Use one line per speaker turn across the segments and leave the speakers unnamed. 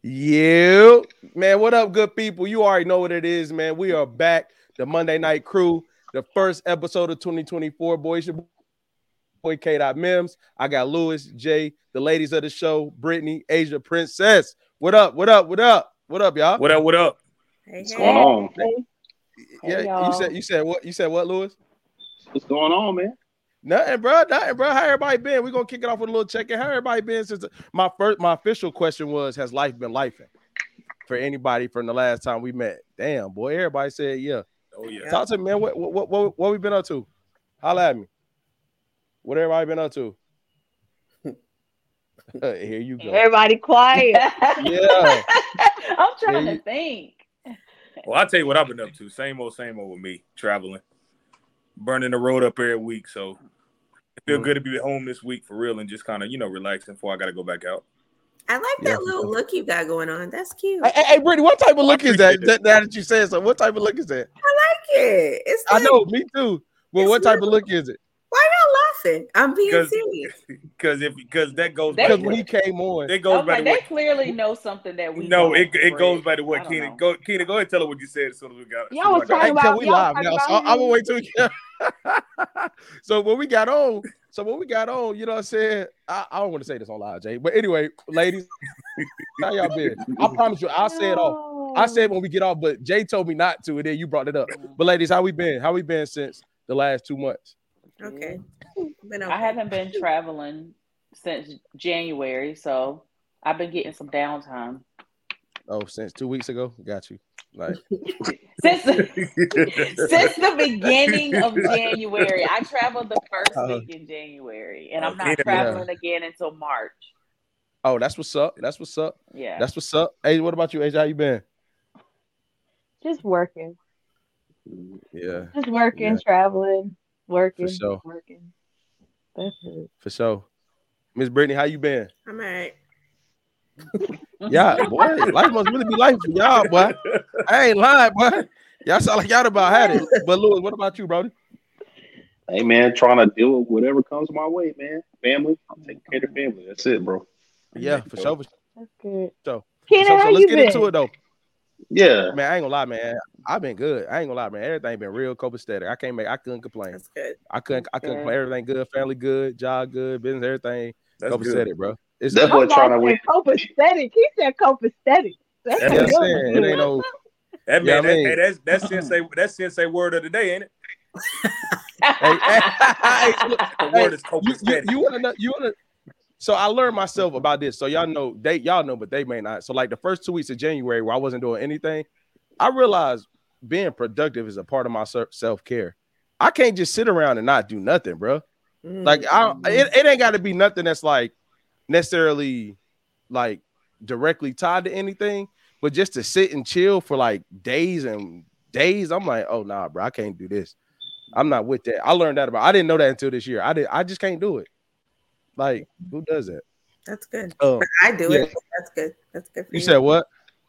Yeah, man, what up, good people? You already know what it is, man. We are back, the Monday Night Crew, the first episode of 2024. Boys, your boy K. Mims. I got Lewis, Jay, the ladies of the show, Brittany, Asia, Princess. What up? What up? What up? What up, y'all?
What up? What up?
Hey,
What's
hey.
going on?
Yeah,
Hey,
you said what? You said what, Lewis?
What's going on, man?
Nothing, bro. Nothing, bro. How everybody been? We're gonna kick it off with a little check-in. How everybody been since my official question was, has life been lifing for anybody from the last time we met? Damn, boy. Everybody said yeah.
Oh yeah.
Talk to me, man. What we been up to? Holla at me. What everybody been up to? Here you go.
Everybody quiet.
Yeah.
I'm trying to think.
Well, I'll tell you what I've been up to. Same old with me. Traveling. Burning the road up every week. So it feel good to be at home this week for real and just kind of, relaxing before I got to go back out.
I like that little look you got going on. That's cute.
Hey, Brittany, what type of look is that? Now that you said so, what type of look is that?
I like it. It's
I
like,
know, me too. Well, what type of look is it?
why y'all laughing? I'm being serious.
Because that goes
Because when he came on,
it goes back to
They
what
clearly know something that we
no,
don't,
it goes
Fred.
back to what Keenan. Go ahead and tell her what you said as soon as we got.
Y'all was talking
hey,
about
can we
y'all
live
talking
now?
about
So I'm gonna
him.
wait till So when we got on, you know what I'm saying? I don't want to say this on live, Jay. But anyway, ladies, how y'all been? I promise you, I'll say it off. I said when we get off, but Jay told me not to, and then you brought it up. But ladies, how we been? How we been since the last 2 months?
Okay.
I haven't been traveling since January, so I've been getting some downtime.
Oh, since 2 weeks ago? Got you. Like
since the beginning of January. I traveled the first week in January, and I'm not traveling again until March.
Oh, that's what's up. That's what's up.
Yeah.
That's what's up. Hey, what about you, Asia? How you been?
Just working.
Yeah.
Just working, traveling, working.
For sure.
Working. That's it.
For sure. Miss Brittany, how you been?
I'm all right.
Yeah, boy, life must really be life for y'all, boy. I ain't lying, boy. Y'all sound like y'all about had it. But Louis, what about you, Brody?
Hey, man, trying to deal with whatever comes my way, man. Family, I'm taking care of the family. That's it, bro.
Yeah, for sure.
That's good.
So,
Kenan, how
let's
you
get
been?
into it, though.
Yeah.
Man, I ain't gonna lie, man. I've been good. I ain't gonna lie, man. Everything been real copacetic. I couldn't complain.
That's good.
I couldn't complain. Everything good, family good, job good, business, everything copacetic, bro. It's
that boy trying to win.
Copacetic. He said copacetic. That's
what I'm saying. It ain't no.
That man, hey, that's sensei word of the day, ain't it?
The
word is copacetic.
You wanna? So I learned myself about this. So y'all know, but they may not. So like the first 2 weeks of January where I wasn't doing anything, I realized being productive is a part of my self-care. I can't just sit around and not do nothing, bro. Like it ain't got to be nothing that's like necessarily like directly tied to anything, but just to sit and chill for like days and days, I'm like, oh nah, bro, I can't do this. I'm not with that. I learned that I didn't know that until this year. I just can't do it. Like, who does that?
That's good. But I do it. That's good. That's good for you.
You said what?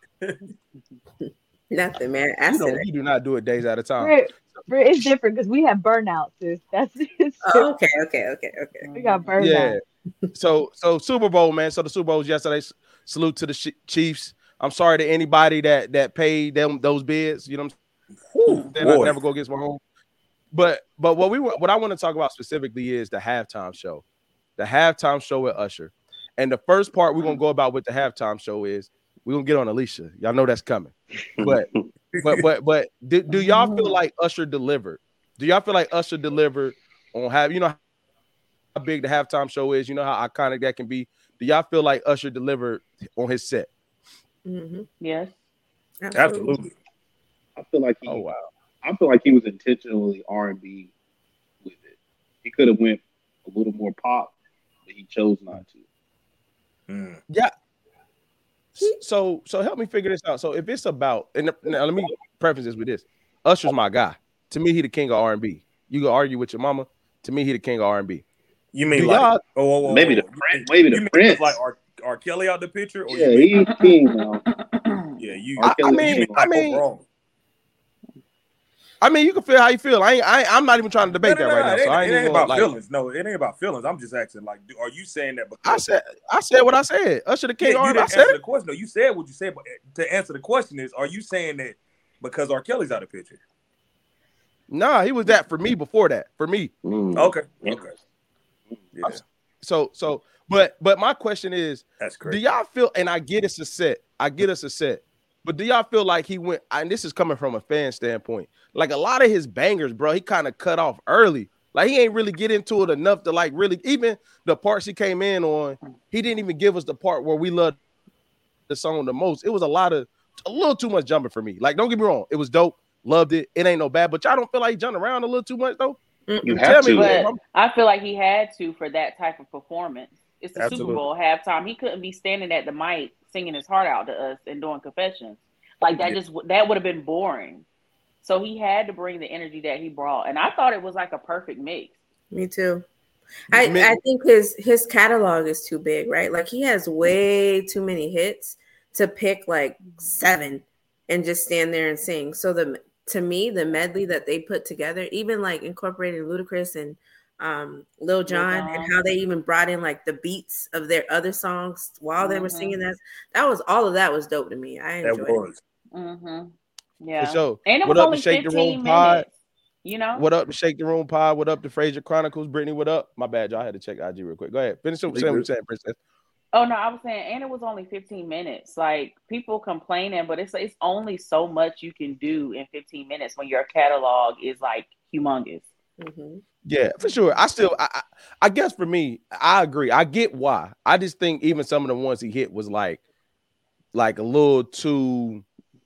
Nothing, man.
You do not do it days at a time.
It's different because we have burnout, sis. That's
okay.
We got burnout.
Yeah. So Super Bowl, man. So the Super Bowl was yesterday. Salute to the Chiefs. I'm sorry to anybody that paid them those bids. You know what I'm saying? I never go against my home. But what I want to talk about specifically is the halftime show. The halftime show with Usher. And the first part we're gonna go about with the halftime show is we're gonna get on Alicia. Y'all know that's coming. But do y'all feel like Usher delivered? Do y'all feel like Usher delivered on how big the halftime show is? You know how iconic that can be. Do y'all feel like Usher delivered on his set?
Mm-hmm.
Yes.
Absolutely.
I feel like I feel like he was intentionally R&B with it. He could have went a little more pop, but he chose not to.
Yeah. So help me figure this out. So if it's about, and now let me preface this with this: Usher's my guy. To me, he the king of R&B. You can argue with your mama. To me, he the king of R&B.
You mean like
maybe the Prince? Maybe the Prince?
Like R. Kelly out the picture? Or
yeah, he's king now.
Yeah, you.
I mean,
wrong.
I mean, you can feel how you feel. I'm not even trying to debate that right now. So
it ain't about feelings. No, it ain't about feelings. I'm just asking, like, are you saying that? Because
I said what I said. Usher the King.
You didn't
I said
answer the question. No, you said what you said. But to answer the question is, are you saying that because R. Kelly's out of picture?
Nah, he was that for me before that. For me.
Okay. Yeah.
So, but my question is,
that's great.
Do y'all feel? And I get it's a set. But do y'all feel like he went? And this is coming from a fan standpoint. Like a lot of his bangers, bro, he kind of cut off early. Like he ain't really get into it enough to like really. Even the parts he came in on, he didn't even give us the part where we loved the song the most. It was a little too much jumping for me. Like, don't get me wrong, it was dope. Loved it. It ain't no bad, but y'all don't feel like he jumped around a little too much though?
You have to.
But I feel like he had to for that type of performance. It's the Super Bowl halftime. He couldn't be standing at the mic singing his heart out to us and doing confessions. Like that that would have been boring. So he had to bring the energy that he brought. And I thought it was like a perfect mix.
Me too. I think his catalog is too big, right? Like he has way too many hits to pick like 7 and just stand there and sing. So to me, the medley that they put together, even like incorporating Ludacris and Lil Jon and how they even brought in like the beats of their other songs while they were singing all of that was dope to me. I enjoyed it.
Yeah.
For sure.
And it was only 15 minutes. You know?
What up to Shake the Room Pod? What up to Fraser Chronicles? Brittany, what up? My bad, y'all. I had to check IG real quick. Go ahead. Finish what you're saying, Princess.
Oh no, I was saying, and it was only 15 minutes. Like people complaining, but it's only so much you can do in 15 minutes when your catalog is like humongous.
Yeah, for sure. I guess for me, I agree. I get why. I just think even some of the ones he hit was like a little too.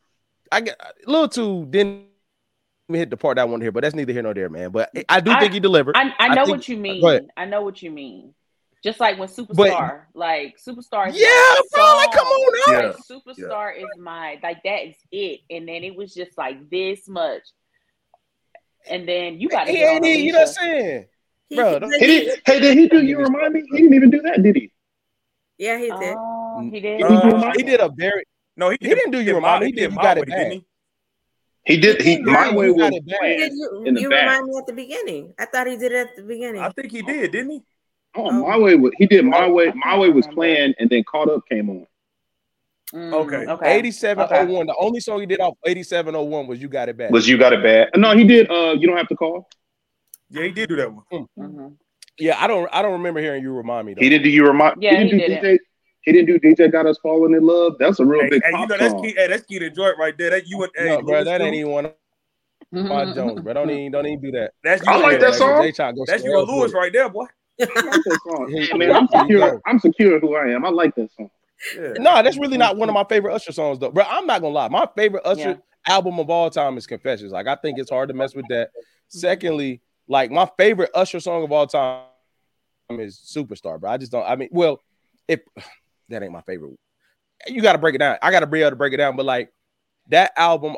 Didn't even hit the part that I want to hear, but that's neither here nor there, man. But I do think he delivered.
I know what you mean. I know what you mean. Just like when Superstar, Superstar.
Yeah, bro, like come on now.
Like, Superstar is that is it. And then it was just like this much. And then you got to get on
you know what I'm saying? Bro,
did he do You Remind Me? He didn't even do that, did he?
Yeah, he did.
He did.
He did a very he didn't do You Remind Me. He did You Got It Bad.
He did. My Way was
You Remind Me at the beginning. I thought he did it at the beginning.
I think he did, didn't he?
Oh, My Way was he did My Way. My Way was playing, and then Caught Up came on.
Okay.
8701. The only song he did off 8701 was You Got It Bad.
No, he did. You Don't Have to Call.
Yeah, he did do that one.
Yeah, I don't remember hearing You Remind Me though.
He did do You Remind.
Yeah,
he didn't do DJ Got Us Falling in Love. That's a real big pop song.
That's key to Joint right there.
No, bro, that ain't even one. Jones, bro, don't even do that.
I like that song.
That's your Lewis right there, boy.
I like that song. Hey, man, I'm secure who I am. I like that song.
Yeah. No, that's really not one of my favorite Usher songs, though. Bro, I'm not gonna lie. My favorite Usher album of all time is Confessions. Like, I think it's hard to mess with that. Secondly, like my favorite Usher song of all time is Superstar, bro. I just don't. I mean, well, if that ain't my favorite, you got to break it down. I got to be able to break it down. But like that album,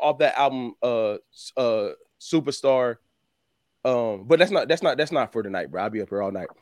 Superstar. But that's not for tonight, bro. I'll be up here all night.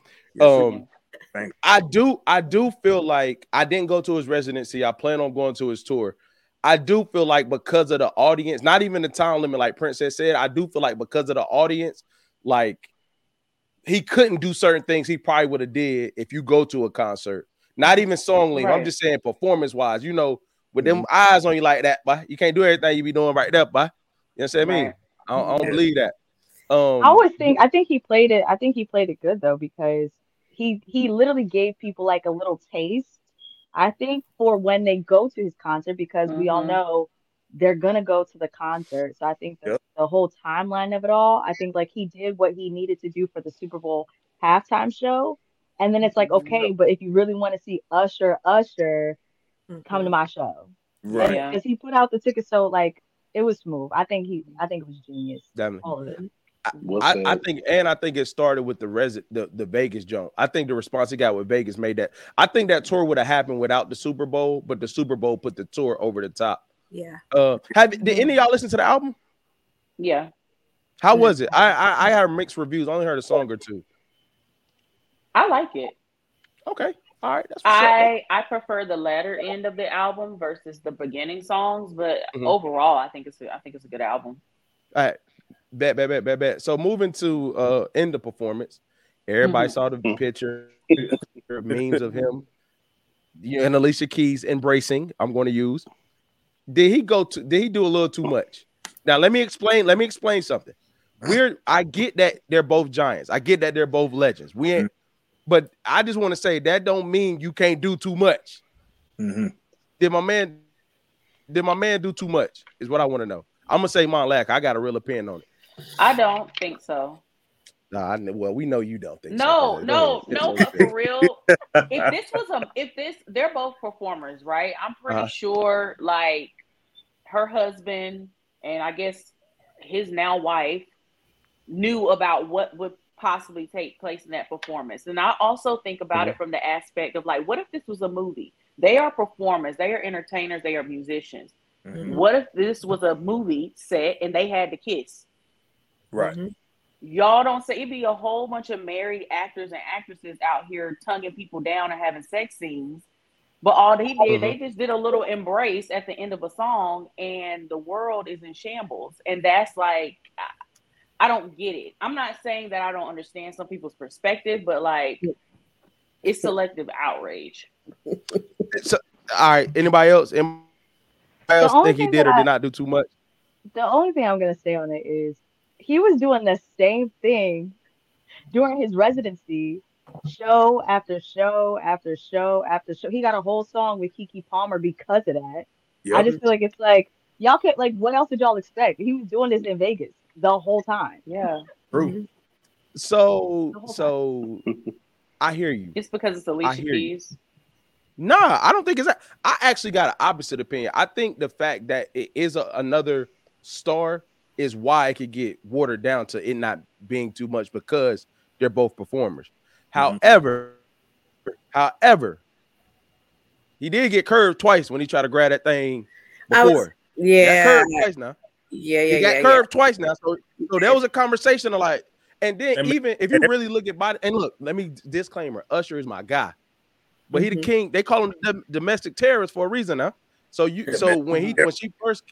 I do feel like I didn't go to his residency. I plan on going to his tour. I do feel like because of the audience, not even the time limit, like Princess said, I do feel like because of the audience, like he couldn't do certain things he probably would have did if you go to a concert. Not even song length. Right. I'm just saying performance wise, with them eyes on you like that, but you can't do everything you be doing right there, but you know what I mean? I don't believe that.
I think he played it good though, because he literally gave people like a little taste, I think, for when they go to his concert, because we all know they're gonna go to the concert. So I think the whole timeline of it all, I think like he did what he needed to do for the Super Bowl halftime show. And then it's like, okay, but if you really want to see Usher, come to my show. Right. Because he put out the ticket, so like it was smooth. I think it was genius.
Definitely.
All of it.
I think it started with the Vegas jump. I think the response he got with Vegas made that. I think that tour would have happened without the Super Bowl, but the Super Bowl put the tour over the top.
Yeah.
Did any of y'all listen to the album?
Yeah.
How was it? I heard mixed reviews. I only heard a song or two.
I like it.
Okay. All right. That's
I prefer the latter end of the album versus the beginning songs, but overall, I think it's a good album.
All right. Bet. So moving to end the performance, everybody saw the picture, memes of him and Alicia Keys embracing. I'm going to use. Did he do a little too much? Now let me explain something. I get that they're both giants. I get that they're both legends. But I just want to say that don't mean you can't do too much.
Mm-hmm.
Did my man do too much? Is what I want to know. I'm gonna say Monlack. I got a real opinion on it.
I don't think so.
Nah, well, we know you don't think
so. No, but for real, if they're both performers, right? I'm pretty sure, like, her husband and I guess his now wife knew about what would possibly take place in that performance. And I also think about it from the aspect of, like, what if this was a movie? They are performers, they are entertainers, they are musicians. Mm-hmm. What if this was a movie set and they had to kiss?
Right.
Mm-hmm. Y'all don't say. It'd be a whole bunch of married actors and actresses out here tonguing people down and having sex scenes. But all they did, they just did a little embrace at the end of a song, and the world is in shambles. And that's like, I don't get it. I'm not saying that I don't understand some people's perspective, but like, it's selective outrage.
So, all right. Anybody else? Think he did or did not do too much?
The only thing I'm gonna say on it is he was doing the same thing during his residency, show after show after show after show. He got a whole song with Keke Palmer because of that. Yep. I just feel like it's like y'all can't, like, what else did y'all expect? He was doing this in Vegas the whole time.
Yeah.
True. So I hear you.
It's because it's Alicia Keys.
Nah, I don't think it's that. I actually got an opposite opinion. I think the fact that it is another star is why it could get watered down to it not being too much, because they're both performers. However, he did get curved twice when he tried to grab that thing before. He got curved twice now. He got curved twice now. So there was a conversation of like, and then even if you really look at body, and look, let me disclaimer: Usher is my guy, but he the king. They call him the domestic terrorist for a reason now. So when she first,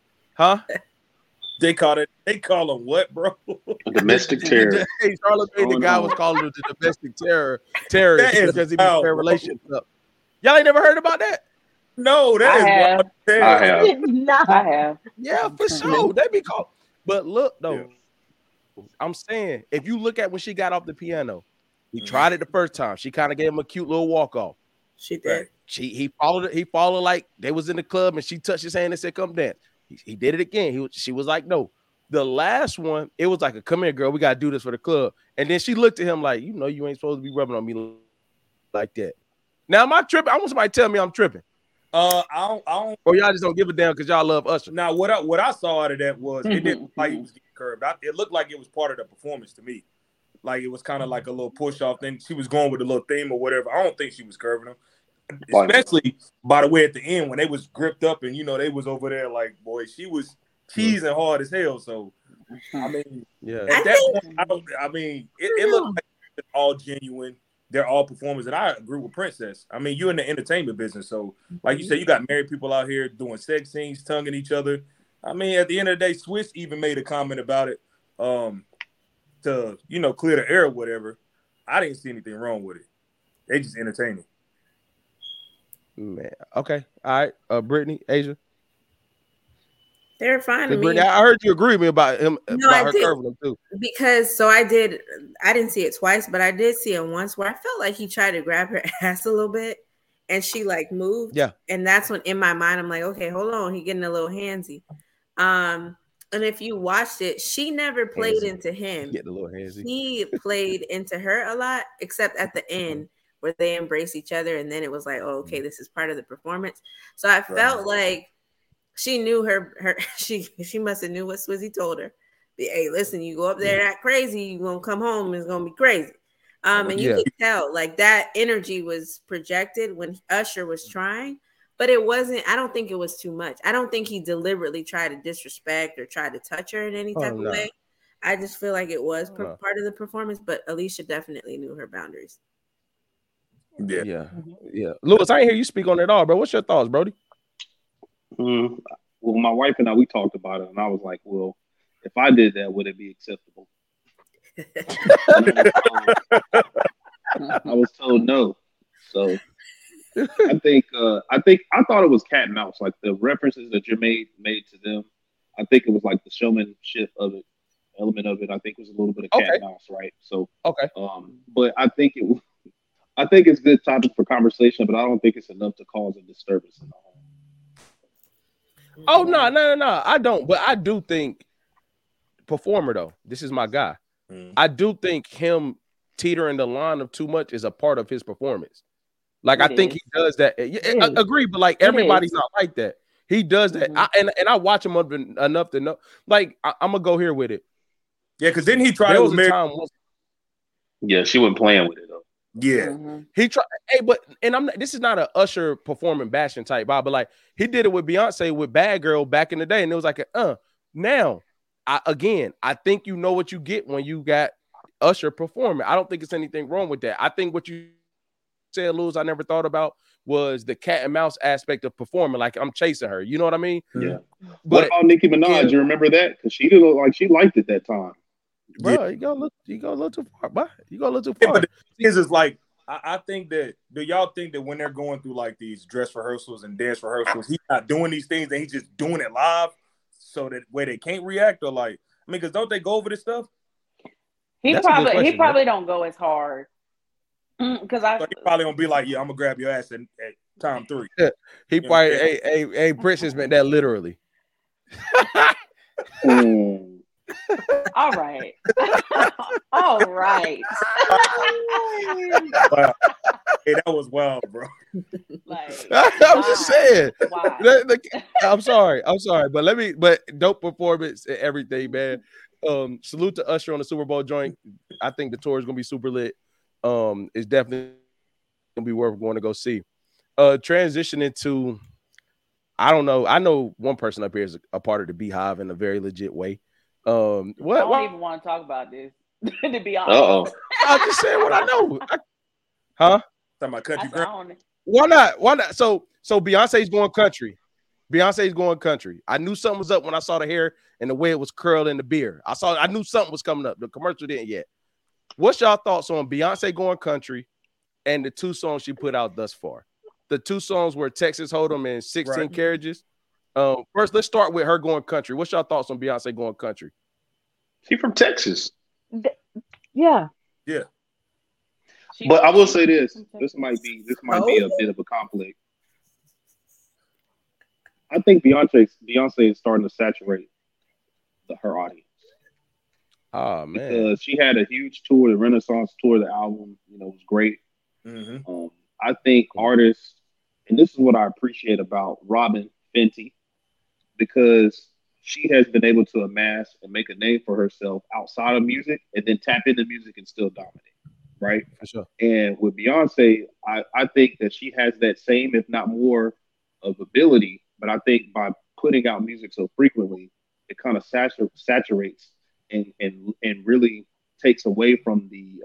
They call him what, bro?
Domestic terror.
Charlamagne the guy was calling him the domestic terrorist because he be fair relationship. Y'all ain't never heard about that?
No, that is
I have.
Yeah, for sure. They be called. But look though, I'm saying if you look at when she got off the piano, he tried it the first time. She kind of gave him a cute little walk off.
She did.
He followed it. He followed like they was in the club and she touched his hand and said, "Come dance." He did it again. She was like, no. The last one, it was like a come here, girl. We got to do this for the club. And then she looked at him like, you know, you ain't supposed to be rubbing on me like that. Now, am I tripping? I want somebody to tell me I'm tripping.
I don't.
Or y'all just don't give a damn because y'all love Usher.
Now, what I saw out of that was it didn't look like he was getting curved. It looked like it was part of the performance to me. Like it was kind of like a little push off thing. She was going with a little theme or whatever. I don't think she was curving him. Especially, by the way, at the end when they was gripped up and, you know, they was over there like, boy, she was teasing hard as hell. So, I mean, at that point, it looked like it's all genuine. They're all performers. And I agree with Princess. I mean, you're in the entertainment business. So, like you said, you got married people out here doing sex scenes, tonguing each other. I mean, at the end of the day, Swiss even made a comment about it to, you know, clear the air or whatever. I didn't see anything wrong with it. They just entertaining.
Man, okay, all right. Brittany, Asia,
they're fine to me.
Brittany, I heard you agree with me about him. No, about her curving him too.
Because I didn't see it twice, but I did see it once where I felt like he tried to grab her ass a little bit, and she like moved.
Yeah,
and that's when in my mind I'm like, okay, hold on, he getting a little handsy. And if you watched it, she never played into him.
Get a little handsy.
He played into her a lot, except at the end, where they embrace each other, and then it was like, oh, okay, this is part of the performance. So I felt like she knew her she must have knew what Swizzy told her. Hey, listen, you go up there that crazy, you're gonna come home, it's gonna be crazy. And you could tell like that energy was projected when Usher was trying, but it wasn't. I don't think it was too much. I don't think he deliberately tried to disrespect or try to touch her in any type of way. I just feel like it was part of the performance, but Alicia definitely knew her boundaries.
Yeah. Lewis, I didn't hear you speak on it at all, bro. What's your thoughts, Brody?
Well, my wife and I, we talked about it, and I was like, well, if I did that, would it be acceptable? I was told no. So I thought it was cat and mouse. Like the references that Jermaine made to them, I think it was like the showmanship of it, element of it. I think it was a little bit of cat and mouse, right? So but I think it's good topic for conversation, but I don't think it's enough to cause a disturbance in the home.
Oh no, I don't. But I do think performer though. This is my guy. I do think him teetering the line of too much is a part of his performance. Like I think he does that. I agree, but like everybody's not like that. He does that, and I watch him enough to know. Like I'm gonna go here with it.
Yeah, because then he tried.
There was a time.
Yeah, she wasn't playing with it though.
Yeah,
he tried. Hey, but this is not a Usher performing bashing type vibe, but like he did it with Beyonce with Bad Girl back in the day, and it was like now. I think you know what you get when you got Usher performing. I don't think it's anything wrong with that. I think what you said, Luz, I never thought about was the cat and mouse aspect of performing. Like I'm chasing her. You know what I mean?
Yeah. But what about Nicki Minaj? You remember that? Because she didn't look like she liked it that time.
Bro, you go a little too far, bro. You go a little too far.
But the thing is like I think that do y'all think that when they're going through like these dress rehearsals and dance rehearsals, he's not doing these things and he's just doing it live? So that way they can't react, or like, I mean, because don't they go over this stuff?
He probably don't go as hard. Because
so he probably gonna be like, yeah, I'm gonna grab your ass at time 3.
Yeah. He probably a Princess meant that literally.
All right. All right.
Wow. Hey, that was wild, bro.
Like,
I was just saying.
Wow.
I'm sorry, but dope performance and everything, man. Salute to Usher on the Super Bowl joint. I think the tour is gonna be super lit. It's definitely gonna be worth going to go see. Transitioning to, I don't know. I know one person up here is a part of the Beehive in a very legit way.
I don't even want to talk about this. To be honest.
I'm just saying what I know. Huh?
Talking about country girl.
Why not? So Beyonce's going country. Beyonce's going country. I knew something was up when I saw the hair and the way it was curled in the beard. I knew something was coming up. The commercial didn't yet. What's y'all thoughts on Beyonce going country and the 2 songs she put out thus far? The 2 songs were Texas Hold'em and 16 Carriages. First, let's start with her going country. What's y'all thoughts on Beyonce going country?
She from Texas.
Yeah.
But I will say this. This might be a bit of a conflict. I think Beyonce is starting to saturate her audience.
Oh man!
Because she had a huge tour, the Renaissance tour, the album, was great.
Mm-hmm.
I think artists, and this is what I appreciate about Robin Fenty, because she has been able to amass and make a name for herself outside of music, and then tap into music and still dominate. Right?
For sure.
And with Beyonce, I think that she has that same, if not more, of ability. But I think by putting out music so frequently, it kind of saturates and really takes away from the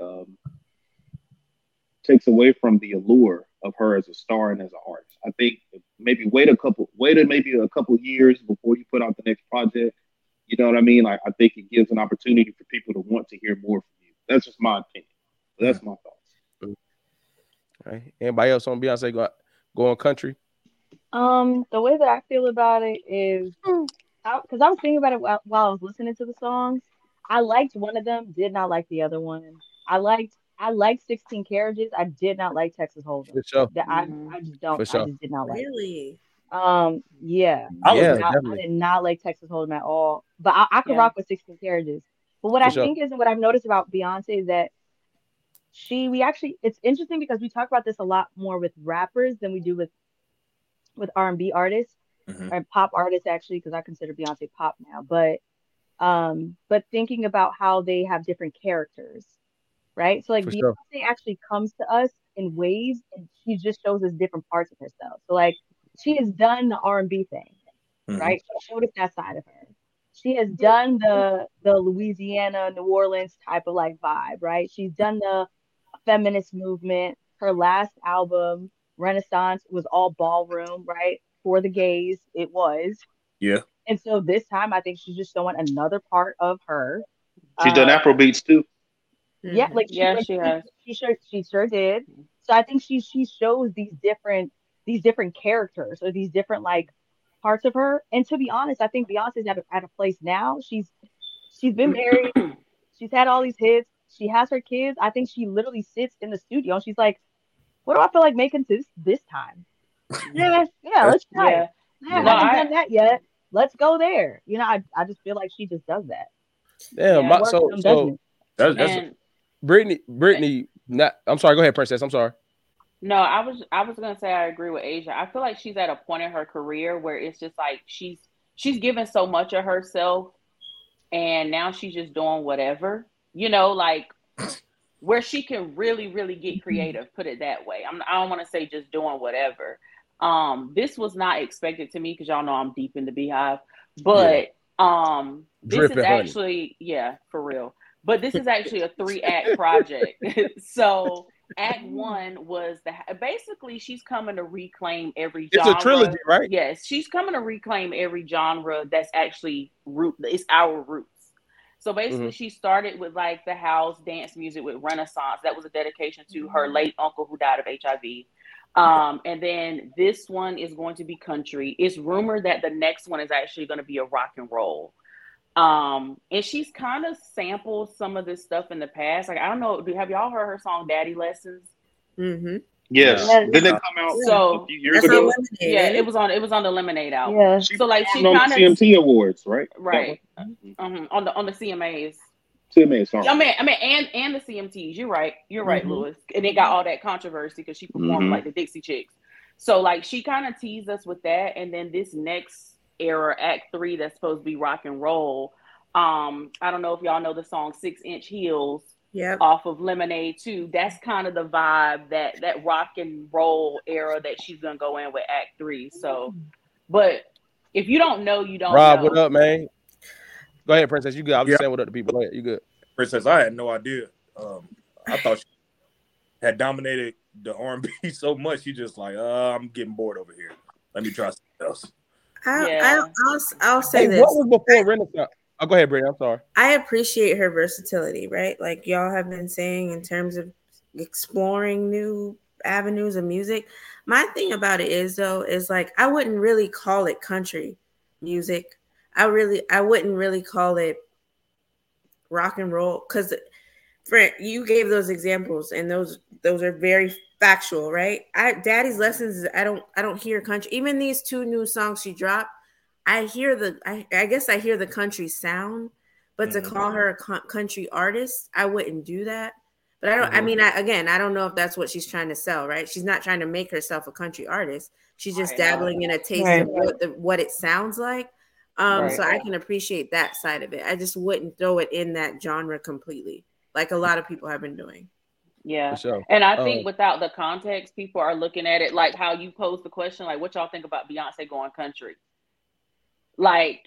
allure of her as a star and as an artist. I think maybe wait a couple years before you put out the next project. You know what I mean? Like I think it gives an opportunity for people to want to hear more from you. That's just my opinion. That's my thoughts.
All right. Anybody else on Beyonce going country?
The way that I feel about it is, because I was thinking about it while I was listening to the songs. I liked one of them, did not like the other one. I liked 16 Carriages. I did not like Texas Hold'em.
For sure.
I just don't.
For sure.
I just did not like.
Really?
Yeah. I did not like Texas Hold'em at all. But I could rock with 16 Carriages. But what think is, and what I've noticed about Beyonce is that it's interesting because we talk about this a lot more with rappers than we do with R&B artists or pop artists, actually, because I consider Beyonce pop now. But thinking about how they have different characters, right? So like Beyonce actually comes to us in waves, and she just shows us different parts of herself. So like she has done the R&B thing, right? She showed us that side of her. She has done the Louisiana, New Orleans type of like vibe, right? She's done the feminist movement. Her last album, Renaissance, was all ballroom, right? For the gays, it was.
Yeah.
And so this time, I think she's just showing another part of her.
She's done Afro beats too.
Yeah, like
she has.
She sure did. So I think she shows these different characters or these different like parts of her. And to be honest, I think Beyonce's at a place now. She's been married. She's had all these hits. She has her kids. I think she literally sits in the studio and she's like, "What do I feel like making this time? Yeah, let's try it. Yeah, I haven't done that yet. Let's go there." You know, I just feel like she just does that.
Yeah, so that's Brittany. I'm sorry. Go ahead, Princess. I'm sorry.
No, I was gonna say I agree with Asia. I feel like she's at a point in her career where it's just like she's given so much of herself, and now she's just doing whatever. You know, like where she can really, really get creative. Put it that way. I don't want to say just doing whatever. This was not expected to me because y'all know I'm deep in the Beehive, but this is actually for real. But this is actually a 3-act project. So Act 1 was basically she's coming to reclaim every genre.
It's a trilogy, right?
Yes, she's coming to reclaim every genre that's actually it's our roots. So basically she started with like the house dance music with Renaissance. That was a dedication to her late uncle who died of HIV. And then this one is going to be country. It's rumored that the next one is actually going to be a rock and roll. And she's kind of sampled some of this stuff in the past. Like, I don't know, have y'all heard her song Daddy Lessons?
Mm-hmm. Yes. Didn't it come out a few years ago?
Yeah, it was on the Lemonade album. Yeah. So like she kind of
CMT Awards, right?
Right. On the CMAs.
CMAs, sorry.
I mean, and the CMTs. You're right, Lewis. And it got all that controversy because she performed like the Dixie Chicks. So like she kind of teased us with that, and then this next era, Act 3, that's supposed to be rock and roll. I don't know if y'all know the song 6-Inch Heels off of Lemonade 2. That's kind of the vibe, that rock and roll era that she's gonna go in with Act 3. So, but if you don't know, you don't
Rob,
know.
what up, man? Go ahead, Princess. You good? I was just saying what up to people. Go ahead. You good?
Princess, I had no idea. I thought she had dominated the R&B so much. She just like, I'm getting bored over here. Let me try something else.
I'll say this.
What was before Renaissance? Oh, go ahead, Brittany. I'm sorry.
I appreciate her versatility, right? Like y'all have been saying in terms of exploring new avenues of music. My thing about it is like I wouldn't really call it country music. I wouldn't really call it rock and roll because you gave those examples and those are very factual, right? Daddy's Lessons, I don't hear country. Even these 2 new songs she dropped, I hear I guess I hear the country sound, but to call her a country artist, I wouldn't do that. But I don't. I mean, I don't know if that's what she's trying to sell, right? She's not trying to make herself a country artist. She's just dabbling in a taste of what it sounds like. So I can appreciate that side of it. I just wouldn't throw it in that genre completely, like a lot of people have been doing.
Yeah. Sure. And I think without the context, people are looking at it like how you posed the question, like what y'all think about Beyonce going country? Like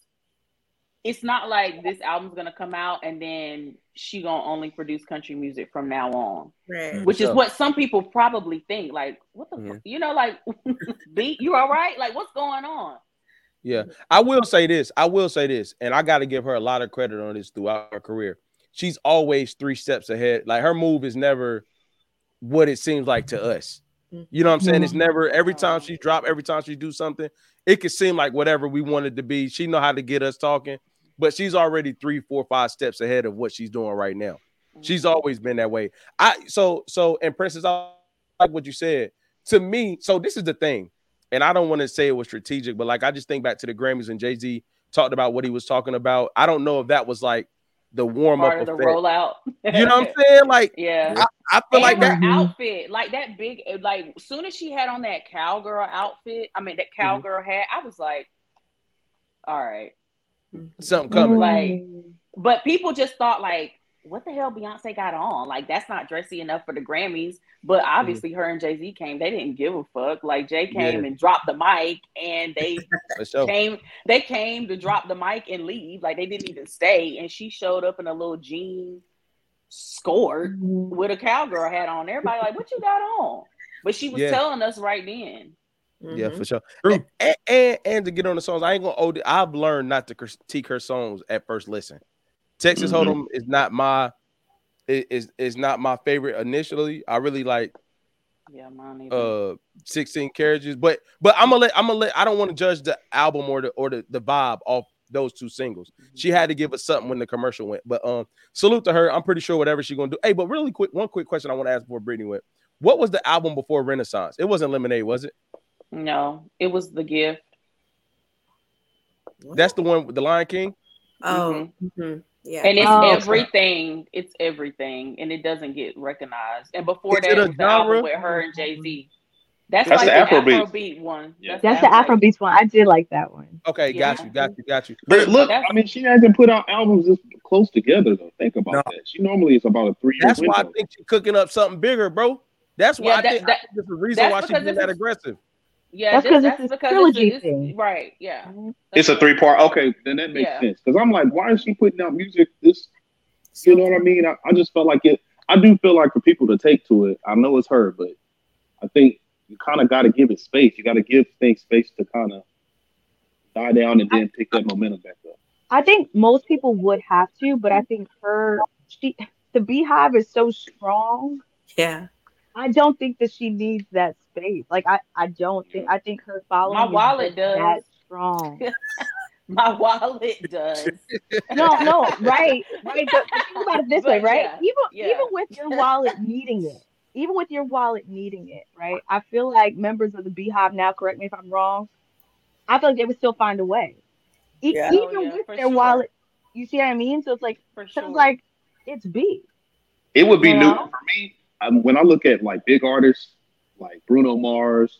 it's not like this album's gonna come out and then she gonna only produce country music from now on.
Right.
Which is what some people probably think. Like, what the fuck? You know, like beat, you all right? Like, what's going on?
Yeah. I will say this, and I gotta give her a lot of credit on this throughout her career. She's always 3 steps ahead. Like her move is never what it seems like to us. You know what I'm saying? It's never, every time she drop, every time she do something, it could seem like whatever we want it to be. She know how to get us talking, but she's already 3, 4, 5 steps ahead of what she's doing right now. She's always been that way. And Princess, I like what you said. To me, so this is the thing, and I don't want to say it was strategic, but like I just think back to the Grammys and Jay-Z talked about what he was talking about. I don't know if that was like the warm-up
part of the rollout.
You know what I'm saying? Like,
yeah,
I feel like
that outfit, like that big, like as soon as she had on that cowgirl outfit, that cowgirl hat, I was like, all right,
something coming.
Like, but people just thought like, what the hell Beyonce got on? Like, that's not dressy enough for the Grammys. But obviously her and Jay-Z came, they didn't give a fuck. Like Jay came and dropped the mic and they came to drop the mic and leave. Like they didn't even stay. And she showed up in a little jean skirt with a cowgirl hat on. Everybody like, what you got on? But she was telling us right then.
Yeah, for sure. And to get on the songs, I ain't gonna. I've learned not to critique her songs at first listen. Texas Hold'em is not my not my favorite initially. I really like 16 Carriages, but I'm gonna let I don't want to judge the album or the vibe off those two singles. She had to give us something when the commercial went. But salute to her. I'm pretty sure whatever she's gonna do. Hey, but really quick, one quick question I want to ask before Brittany went. What was the album before Renaissance? It wasn't Lemonade, was it?
No, it was The Gift.
That's the one with the Lion King.
Oh,
yeah. And it's everything. It's everything, and it doesn't get recognized. And before that, it was the album with her and Jay-Z. That's like the Afrobeat one.
Yeah. That's the Afrobeat one. I did like that one.
Okay, got you.
But look, I mean, she hasn't put out albums this close together though. Think about that. She normally is about a 3-year
That's
window.
why I think she's cooking up something bigger, bro. That's why I think that's the reason why she's been that aggressive.
Yeah, that's because trilogy thing. Right, yeah.
It's a 3-part. Okay, then that makes sense. Because I'm like, why is she putting out music this? You know what I mean? I just felt like it. I do feel like for people to take to it, I know it's her, but I think you kind of got to give it space. You got to give things space to kind of die down and then pick that momentum back up.
I think most people would have to, but I think the Beehive is so strong.
Yeah.
I don't think that she needs that space. Like I don't think. I think her following
my wallet does
that strong.
My wallet does.
No, right. But think about it this way, right? Even with your wallet needing it, right? I feel like members of the Beehive now. Correct me if I'm wrong. I feel like they would still find a way, even with their wallet. You see what I mean? So it's like, it's B.
It would be new for me. When I look at like big artists like Bruno Mars,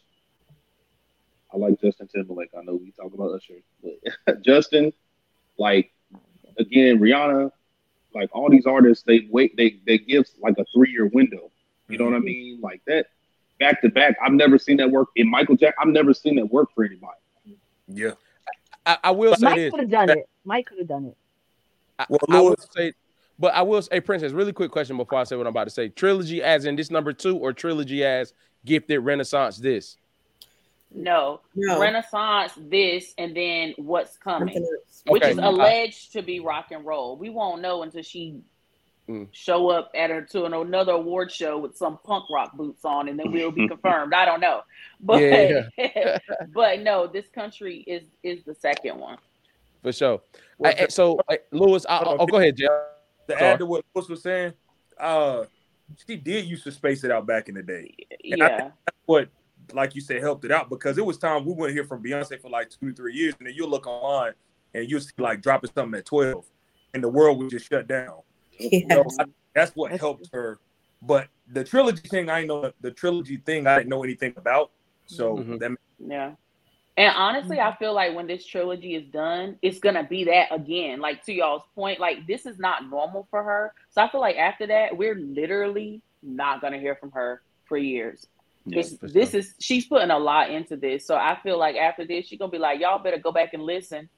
I like Justin Timberlake. I know we talk about Usher, but Justin, like again, Rihanna, like all these artists, they give like a 3-year window. You know what I mean? Like that back to back. I've never seen that work in Michael Jackson. I've never seen that work for anybody.
Yeah,
I will say
Mike
this.
could have done it. Mike could have done it.
I will say. But I will say, Princess, really quick question before I say what I'm about to say. Trilogy as in this number 2 or trilogy as Gifted, Renaissance, this?
No. Renaissance, this, and then What's Coming, which is alleged to be rock and roll. We won't know until she show up to another award show with some punk rock boots on, and then we'll be confirmed. I don't know. But but no, This Country is the second one.
For sure. So, Lewis, go ahead, Jeff.
To add to what Lewis was saying, she did used to space it out back in the day. And I think that's what, like you said, helped it out, because it was time we wouldn't hear from Beyonce for like 2 to 3 years, and then you'll look online and you'll see like dropping something at 12, and the world would just shut down.
Yes.
So that's what helped her. But the trilogy thing, I didn't know anything about. So
yeah. And honestly, I feel like when this trilogy is done, it's going to be that again. Like, to y'all's point, like, this is not normal for her. So I feel like after that, we're literally not going to hear from her for years. She's putting a lot into this. So I feel like after this, she's going to be like, y'all better go back and listen.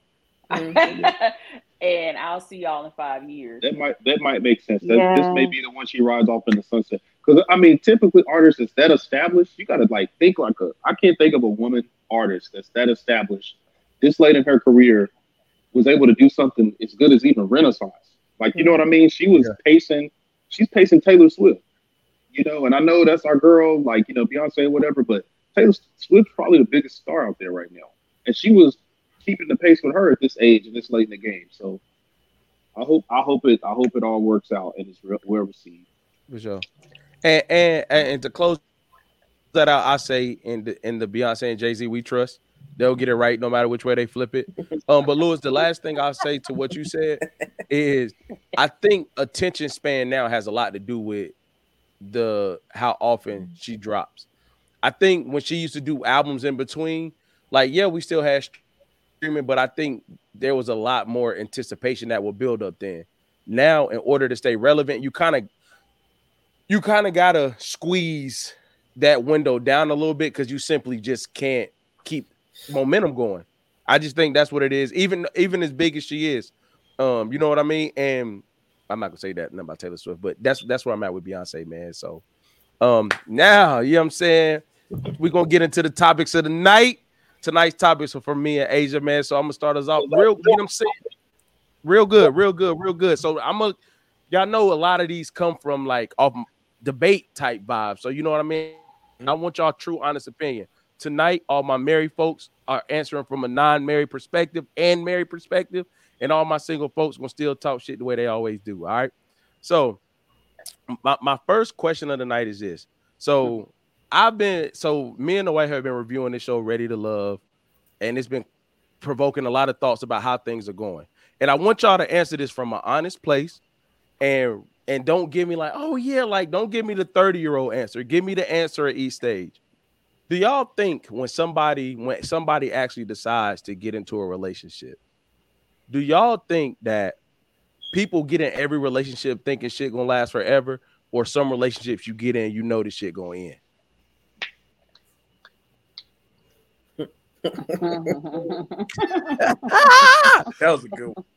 And I'll see y'all in 5 years.
That might make sense. This may be the one she rides off in the sunset. Because, I mean, typically artists that's that established, you got to, like, think like I can't think of a woman artist that's that established this late in her career was able to do something as good as even Renaissance. Like, you know what I mean? She was pacing Taylor Swift, you know, and I know that's our girl, like, you know, Beyonce or whatever, but Taylor Swift's probably the biggest star out there right now. And she was keeping the pace with her at this age and this late in the game. So I hope it all works out and it's well received.
For sure. And to close that out, I say in the Beyonce and Jay-Z we trust. They'll get it right no matter which way they flip it. But Lewis, the last thing I'll say to what you said is I think attention span now has a lot to do with how often she drops. I think when she used to do albums in between, like, yeah, we still had streaming, but I think there was a lot more anticipation that will build up then. Now, in order to stay relevant, you kind of gotta squeeze that window down a little bit because you simply just can't keep momentum going. I just think that's what it is. Even as big as she is, you know what I mean. And I'm not gonna say that about Taylor Swift, but that's where I'm at with Beyonce, man. So now, you know what I'm saying, we're gonna get into the topics of the night. Tonight's topics are from me and Asia, man. So I'm gonna start us off real, you know what I'm saying? Real good. So y'all know a lot of these come from like off debate type vibes. So you know what I mean? I want y'all true, honest opinion. Tonight, all my married folks are answering from a non-married perspective and married perspective, and all my single folks gonna still talk shit the way they always do. All right. So my first question of the night is this. So me and the wife have been reviewing this show, Ready to Love, and it's been provoking a lot of thoughts about how things are going. And I want y'all to answer this from an honest place, and don't give me like, oh yeah, like don't give me the 30-year-old answer. Give me the answer at each stage. Do y'all think when somebody actually decides to get into a relationship, do y'all think that people get in every relationship thinking shit gonna last forever, or some relationships you get in, you know the shit going in?
That was a good one.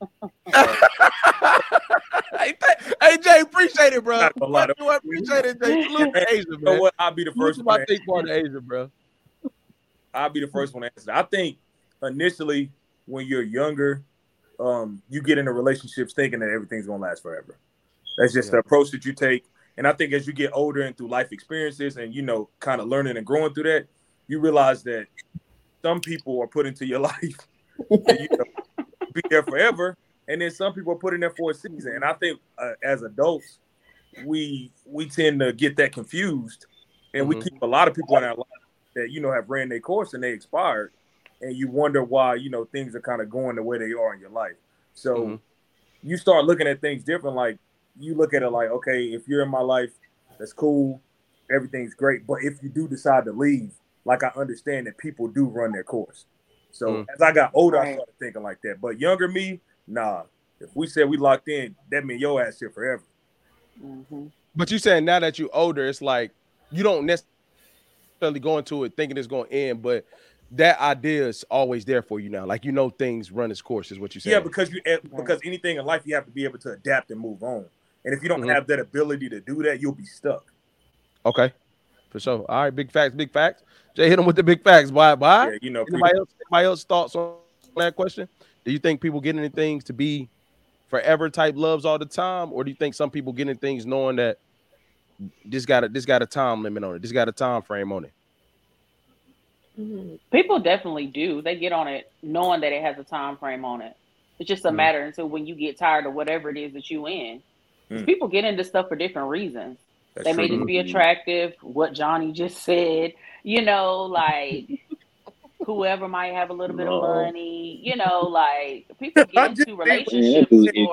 Hey Jay, appreciate it, bro.
Appreciate
it, Jay. Salute Asia, man.
You know what? I'll be the first one.
I think part of Asia, bro.
I'll be the first one to answer that. I think initially when you're younger, you get into relationships thinking that everything's gonna last forever. That's just the approach that you take. And I think as you get older and through life experiences and kind of learning and growing through that, you realize that some people are put into your life and be there forever, and then some people are put in there for a season. And I think as adults, we tend to get that confused, and we keep a lot of people in our life that have ran their course and they expired, and you wonder why things are kind of going the way they are in your life. So you start looking at things different. Like you look at it like, okay, if you're in my life, that's cool, everything's great. But if you do decide to leave, like I understand that people do run their course. So as I got older, I started thinking like that. But younger me, nah. If we said we locked in, that means your ass here forever.
But you saying now that you're older, it's like you don't necessarily go into it thinking it's going to end, but that idea is always there for you now. Like things run its course is what you saying.
Yeah, because anything in life you have to be able to adapt and move on. And if you don't have that ability to do that, you'll be stuck.
Okay. For sure. All right, big facts. Jay, hit him with the big facts. Why?
Yeah,
Anybody else thoughts on that question? Do you think people get into things to be forever type loves all the time, or do you think some people get into things knowing that this got a time limit on it, this got a time frame on it?
People definitely do. They get on it knowing that it has a time frame on it. It's just a matter until when you get tired of whatever it is that you in. People get into stuff for different reasons. They may just be attractive. What Johnny just said, like whoever might have a little bit of money, like people get into relationships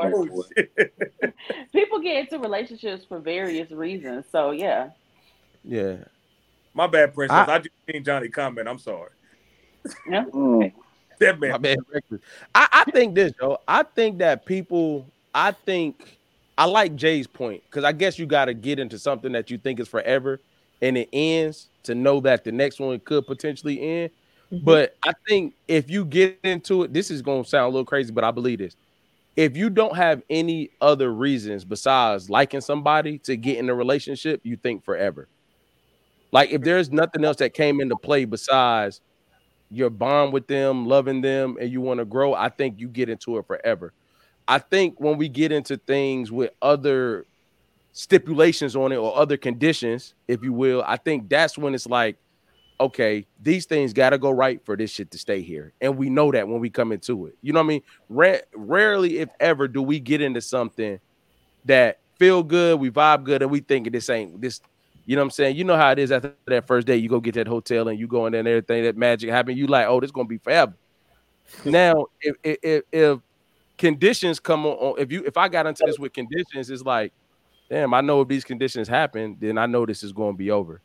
for various reasons. So yeah.
My bad, Princess. I just seen Johnny comment. I'm sorry.
Yeah.
That man.
My bad. I think this, yo. I think that people. I like Jay's point because I guess you got to get into something that you think is forever and it ends to know that the next one could potentially end. But I think if you get into it, this is going to sound a little crazy, but I believe this. If you don't have any other reasons besides liking somebody to get in a relationship, you think forever. Like if there's nothing else that came into play besides your bond with them, loving them, and you want to grow, I think you get into it forever. I think when we get into things with other stipulations on it or other conditions, if you will, I think that's when it's like, okay, these things got to go right for this shit to stay here. And we know that when we come into it. You know what I mean? Rarely, if ever, do we get into something that feel good, we vibe good, and we think this ain't this. You know what I'm saying? You know how it is after that first day. You go get that hotel and you go in there and everything, that magic happen. You like, oh, this is going to be forever. Now, if conditions come on, if I got into this with conditions, it's like, damn, I know if these conditions happen, then I know this is going to be over.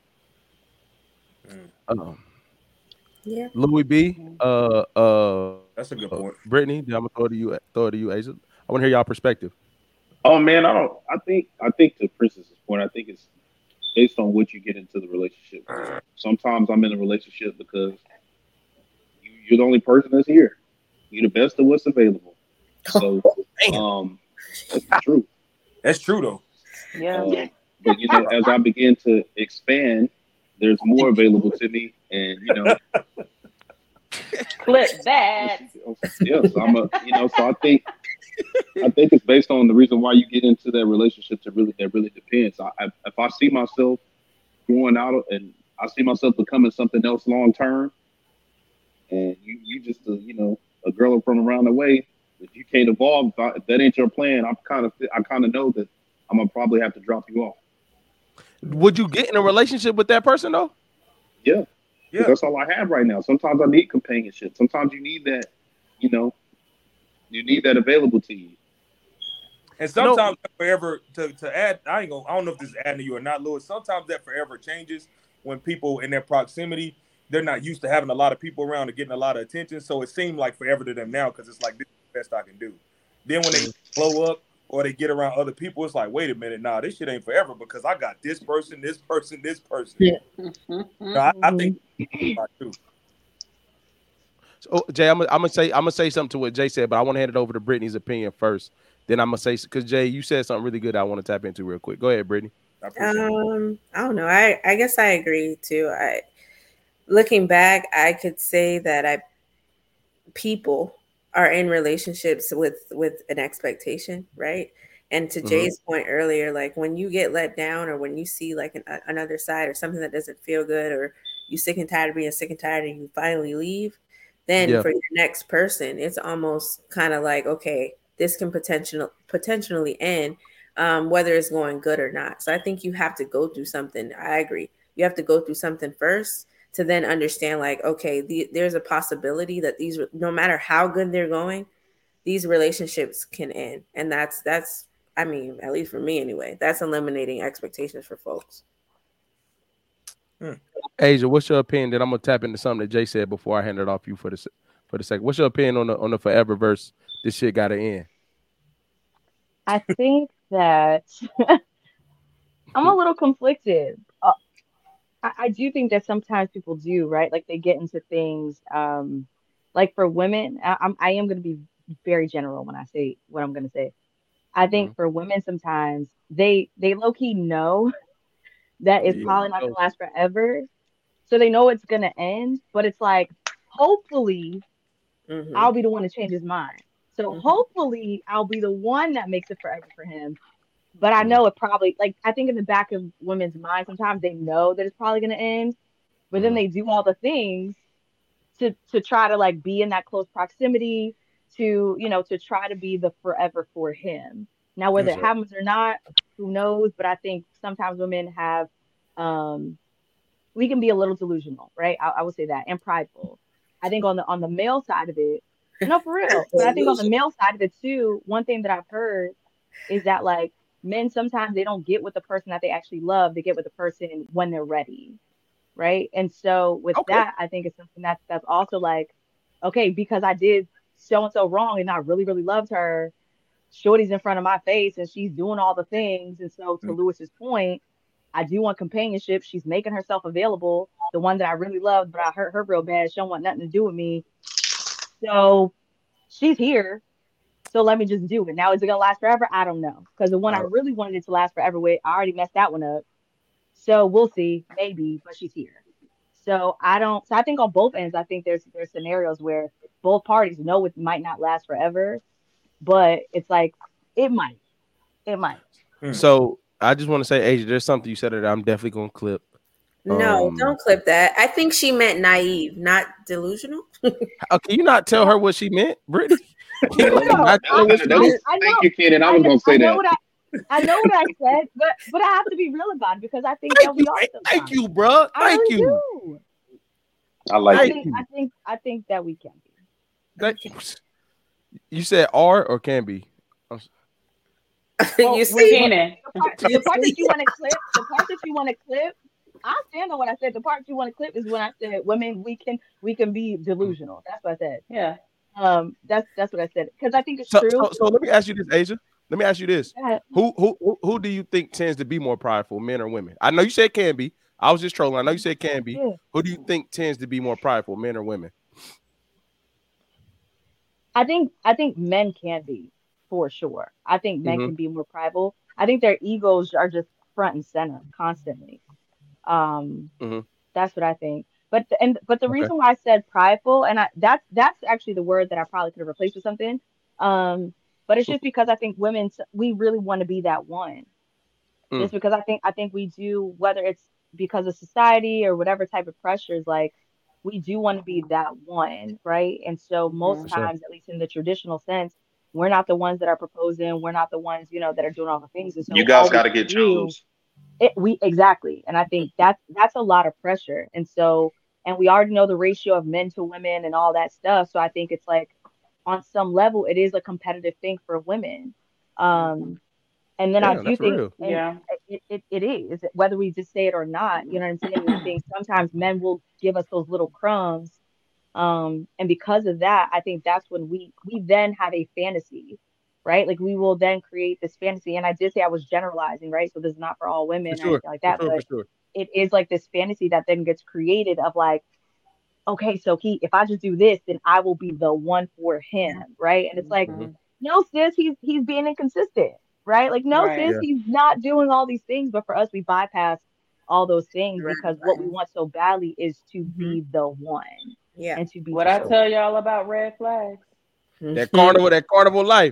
Yeah.
Louis B.
That's a good point.
Brittany, I'm gonna throw it to you, Asia. I want to hear y'all perspective.
Oh man, I think to Princess's point, I think it's based on what you get into the relationship. Sometimes I'm in a relationship because you're the only person that's here. You're the best of what's available. So, that's the truth.
That's true though.
Yeah.
But as I begin to expand There's more available to me, and
clip that.
Yeah, so so I think it's based on the reason why you get into that relationship. That really depends. If I see myself going out and I see myself becoming something else long term, and you just a girl from around the way, if you can't evolve, if that ain't your plan, I kind of know that I'm gonna probably have to drop you off.
Would you get in a relationship with that person though?
Yeah. That's all I have right now. Sometimes I need companionship. Sometimes you need that, you need that available to you.
And sometimes forever to add, I don't know if this is adding to you or not, Lewis. Sometimes that forever changes when people in their proximity, they're not used to having a lot of people around and getting a lot of attention. So it seemed like forever to them now because it's like, this is the best I can do. Then when they blow up or they get around other people, it's like, wait a minute, nah, this shit ain't forever because I got this person, this person, this person. Yeah. I think too.
So Jay, I'm gonna say something to what Jay said, but I want to hand it over to Brittany's opinion first. Then I'm gonna say, because Jay, you said something really good I want to tap into real quick. Go ahead, Brittany.
I don't know. I guess I agree too. Looking back, I could say that people are in relationships with an expectation, right? And to Jay's point earlier, like when you get let down or when you see like another side or something that doesn't feel good, or you sick and tired of being sick and tired and you finally leave, then for your next person, it's almost kind of like, okay, this can potentially end, whether it's going good or not. So I think you have to go through something. I agree. You have to go through something first to then understand, like, okay, there's a possibility that these, no matter how good they're going, these relationships can end. And that's, I mean, at least for me anyway, that's eliminating expectations for folks.
Asia, what's your opinion? Then I'm gonna tap into something that Jay said before I hand it off you for the second. What's your opinion on the forever verse? This shit gotta end.
I think that I'm a little conflicted. I do think that sometimes people do, right? Like they get into things. Like for women, I am going to be very general when I say what I'm going to say. I think for women, sometimes they low key know that it's probably not going to last forever, so they know it's going to end. But it's like, hopefully, I'll be the one to change his mind. So hopefully, I'll be the one that makes it forever for him. But I know it probably, like, I think in the back of women's minds, sometimes they know that it's probably going to end, but then they do all the things to try to like be in that close proximity to try to be the forever for him. Now, whether it happens or not, who knows? But I think sometimes women have, we can be a little delusional, right? I would say that, and prideful. I think on the male side of it, no, for real. But I think on the male side of it too, one thing that I've heard is that like men sometimes they don't get with the person that they actually love. They get with the person when they're ready, right? And so with that, I think it's something that's also like, okay, because I did so and so wrong and I really, really loved her. Shorty's in front of my face and she's doing all the things. And so to Lewis's point, I do want companionship. She's making herself available. The one that I really loved, but I hurt her real bad. She don't want nothing to do with me. So she's here. So let me just do it. Now, is it going to last forever? I don't know. Because the one I really wanted it to last forever with, I already messed that one up. So we'll see. Maybe, but she's here. So I think on both ends, I think there's scenarios where both parties know it might not last forever, but it's like, it might.
So I just want to say, Asia, there's something you said that I'm definitely going to clip.
No, don't clip that. I think she meant naive, not delusional.
Can you not tell her what she meant, Brittany?
Thank you, Kenan. I was going to say that.
I know what I said, but I have to be real about it because I think that we are.
Thank you, bro. Thank you.
Do.
I like
it. I think that we can be.
Thank you. You said are or can be?
You see,
the part that you want to clip, I stand on what I said. The part you want to clip is when I said women we can be delusional. That's what I said.
Yeah.
That's what I said because I think it's true.
So let me ask you this, Asia. Let me ask you this: Who do you think tends to be more prideful, men or women? I know you said can be. I was just trolling. I know you said can be. Yeah. Who do you think tends to be more prideful, men or women?
I think men can be for sure. I think men can be more prideful. I think their egos are just front and center constantly. That's what I think. But the reason why I said prideful, and that's actually the word that I probably could have replaced with something. But it's just because I think women, we really want to be that one. Just because I think we do, whether it's because of society or whatever type of pressures, like we do want to be that one, right? And so most times, at least in the traditional sense, we're not the ones that are proposing. We're not the ones, that are doing all the things. And so
you guys got to get chose.
Exactly. And I think that's a lot of pressure. And so, and we already know the ratio of men to women and all that stuff. So I think it's like on some level, it is a competitive thing for women. And then I do think, it is, whether we just say it or not, you know what I'm saying? I think sometimes men will give us those little crumbs. And because of that, I think that's when we then have a fantasy, right? Like we will then create this fantasy. And I did say I was generalizing, right? So this is not for all women or anything like that. But it is like this fantasy that then gets created of like, okay, so if I just do this, then I will be the one for him, right? And it's like, no, sis, he's being inconsistent. Right? Like, no, sis, he's not doing all these things. But for us, we bypass all those things because what we want so badly is to be the one.
Yeah.
And to be
what I tell y'all about red flags.
That carnival life.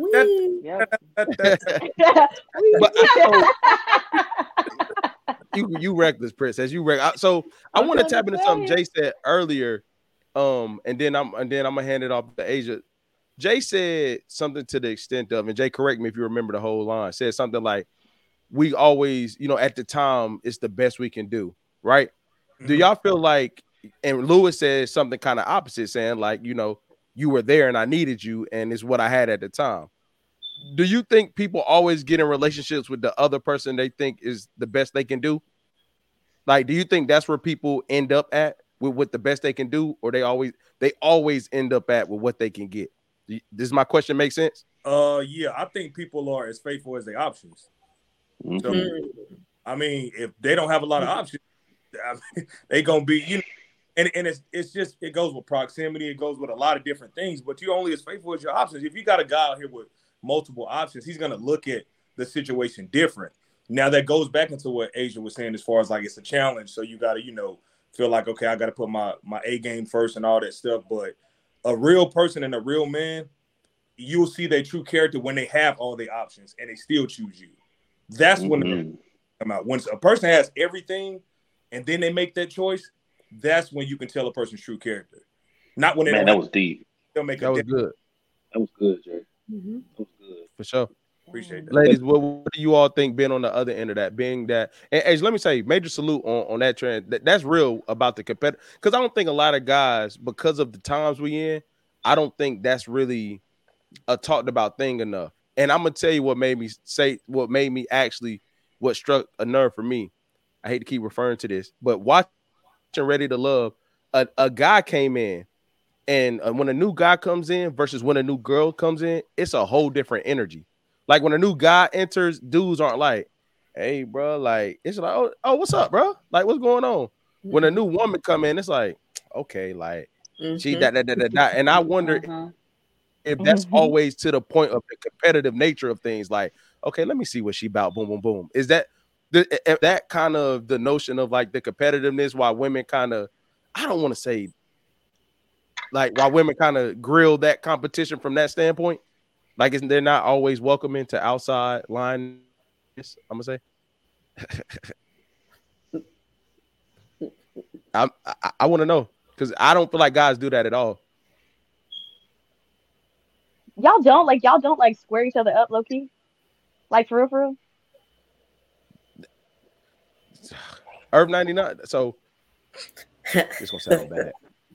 You reckless, princess. You reckless. So I want to tap into something Jay said earlier. And then I'm gonna hand it off to Asia. Jay said something to the extent of, and Jay, correct me if you remember the whole line, said something like, we always, at the time, it's the best we can do, right? Do y'all feel like, and Lewis said something kind of opposite, saying like, you were there and I needed you, and it's what I had at the time. Do you think people always get in relationships with the other person they think is the best they can do? Like, do you think that's where people end up at with the best they can do, or they always end up at with what they can get? Does my question make sense?
Yeah, I think people are as faithful as their options. So, I mean, if they don't have a lot of options, they gonna be, and it's just, it goes with proximity, it goes with a lot of different things. But you're only as faithful as your options. If you got a guy out here with multiple options, he's gonna look at the situation different. Now that goes back into what Asia was saying as far as like it's a challenge, so you gotta feel like, okay, I gotta put my A game first and all that stuff, but a real person and a real man, you'll see their true character when they have all the options and they still choose you. That's when they come out. Once a person has everything and then they make that choice, that's when you can tell a person's true character. Not when they
that was deep.
They'll make
that was good. That was good, Jay.
Mm-hmm.
That was good.
For sure.
Appreciate that.
Ladies, what do you all think being on the other end of that? Being that, and let me say, major salute on that trend. That's real about the competitor. Because I don't think a lot of guys, because of the times we in, I don't think that's really a talked about thing enough. And I'm gonna tell you what made me what struck a nerve for me. I hate to keep referring to this, but watching Ready to Love, a guy came in, and when a new guy comes in versus when a new girl comes in, it's a whole different energy. Like when a new guy enters, dudes aren't like, "Hey, bro," like it's like, "Oh, what's up, bro? Like, what's going on?" When a new woman come in, it's like, "Okay, like she that." And I wonder if that's always to the point of the competitive nature of things. Like, okay, let me see what she about. Boom, boom, boom. Is that that kind of the notion of like the competitiveness? Why women kind of, I don't want to say, like, why women kind of grill that competition from that standpoint. Like, they're not always welcoming to outside line. I'm gonna say. I want to know because I don't feel like guys do that at all.
Y'all don't like square each other up, low key, like for real.
Irv 99. So it's gonna sound bad.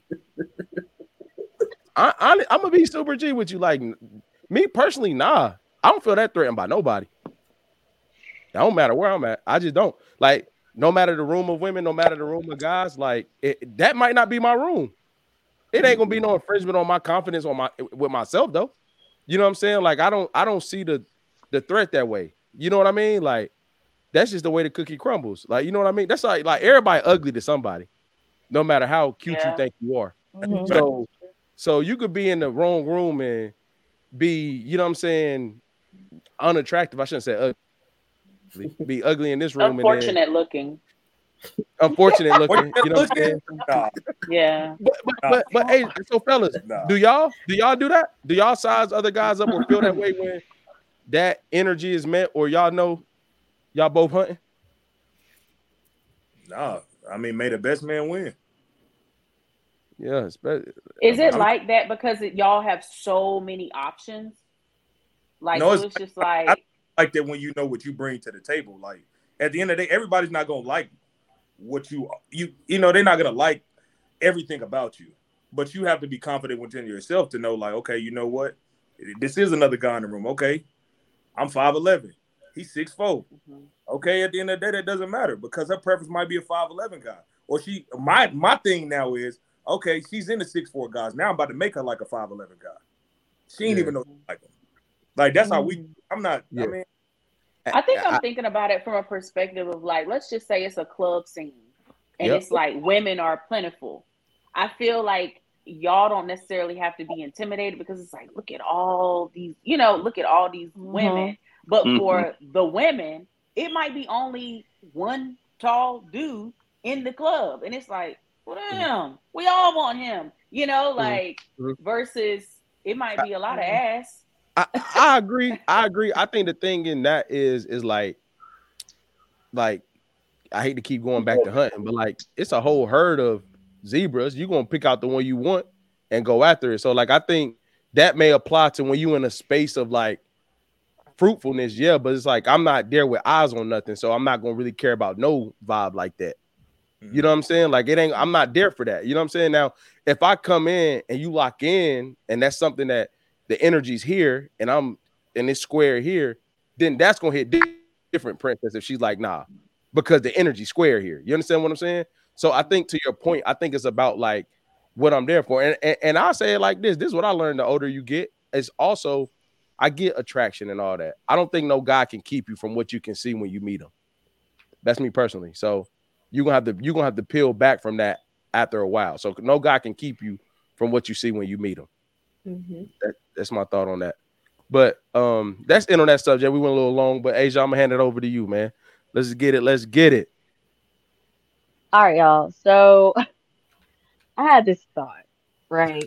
I'm gonna be super G with you. Like me personally, nah. I don't feel that threatened by nobody. It don't matter where I'm at. I just don't. Like, no matter the room of women, no matter the room of guys, like that might not be my room. It ain't gonna be no infringement on my confidence with myself though. You know what I'm saying? Like I don't see the threat that way. You know what I mean? Like that's just the way the cookie crumbles. Like, you know what I mean? That's like everybody ugly to somebody, no matter how cute you think you are. Mm-hmm. So you could be in the wrong room and be, you know what I'm saying, unattractive. I shouldn't say ugly. Be ugly in this room.
Unfortunate looking.
unfortunate looking. You know what I'm saying?
Nah.
Yeah.
But hey, so fellas, do y'all do that? Do y'all size other guys up or feel that way when that energy is met, or y'all know y'all both hunting?
Nah, I mean, may the best man win.
Yeah,
is it like that because y'all have so many options? Like, no, it's just like
I like that when you know what you bring to the table. Like at the end of the day, everybody's not gonna like what you know. They're not gonna like everything about you, but you have to be confident within yourself to know, like, okay, you know what, this is another guy in the room. Okay, I'm 5'11", he's 6'4". Mm-hmm. Okay, at the end of the day, that doesn't matter because her preference might be a 5'11" guy, or she. My thing now is, okay, she's in the 6'4" guys. Now I'm about to make her like a 5'11" guy. She ain't even know like him. Like that's how we. I'm not. Yeah. I mean,
I think I'm thinking about it from a perspective of like, let's just say it's a club scene, and it's like women are plentiful. I feel like y'all don't necessarily have to be intimidated because it's like, look at all these, look at all these women. But for the women, it might be only one tall dude in the club, and it's like, well, damn, we all want him, versus it might be a lot of ass.
I agree. I think the thing in that is like I hate to keep going back to hunting, but like it's a whole herd of zebras. You're gonna pick out the one you want and go after it. So like I think that may apply to when you in a space of like fruitfulness, but it's like I'm not there with eyes on nothing, so I'm not gonna really care about no vibe like that. You know what I'm saying? Like I'm not there for that. You know what I'm saying? Now, if I come in and you lock in and that's something that the energy's here and I'm in this square here, then that's gonna hit different, Princess, if she's like, nah, because the energy's square here. You understand what I'm saying? So I think to your point, I think it's about like what I'm there for. And I'll say it like this. This is what I learned the older you get. It's also I get attraction and all that. I don't think no guy can keep you from what you can see when you meet him. That's me personally. So you're gonna have to peel back from that after a while. So no guy can keep you from what you see when you meet him. Mm-hmm. That's my thought on that. But that's it on that subject. We went a little long, but Asia, I'm gonna hand it over to you, man. Let's get it.
All right, y'all. So I had this thought, right?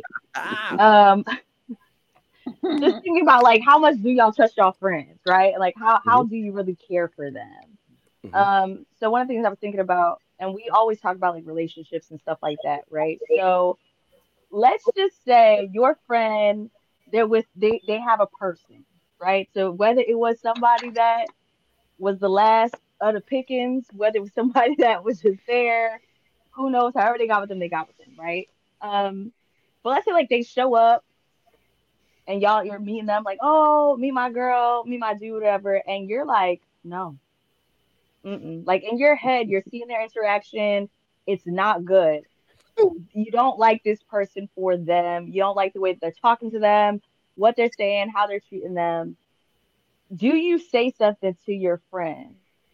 Just thinking about like how much do y'all trust y'all friends, right? Like how do you really care for them? Mm-hmm. So one of the things I was thinking about, and we always talk about like relationships and stuff like that, right? So let's just say your friend, they have a person, right? So whether it was somebody that was the last of the pickings, whether it was somebody that was just there, who knows, however they got with them, right? But let's say like they show up and you're meeting them like, oh, meet my girl, meet my dude, whatever, and you're like, no. Like in your head, you're seeing their interaction, it's not good. You don't like this person for them. You don't like the way that they're talking to them, what they're saying, how they're treating them. Do you say something to your friend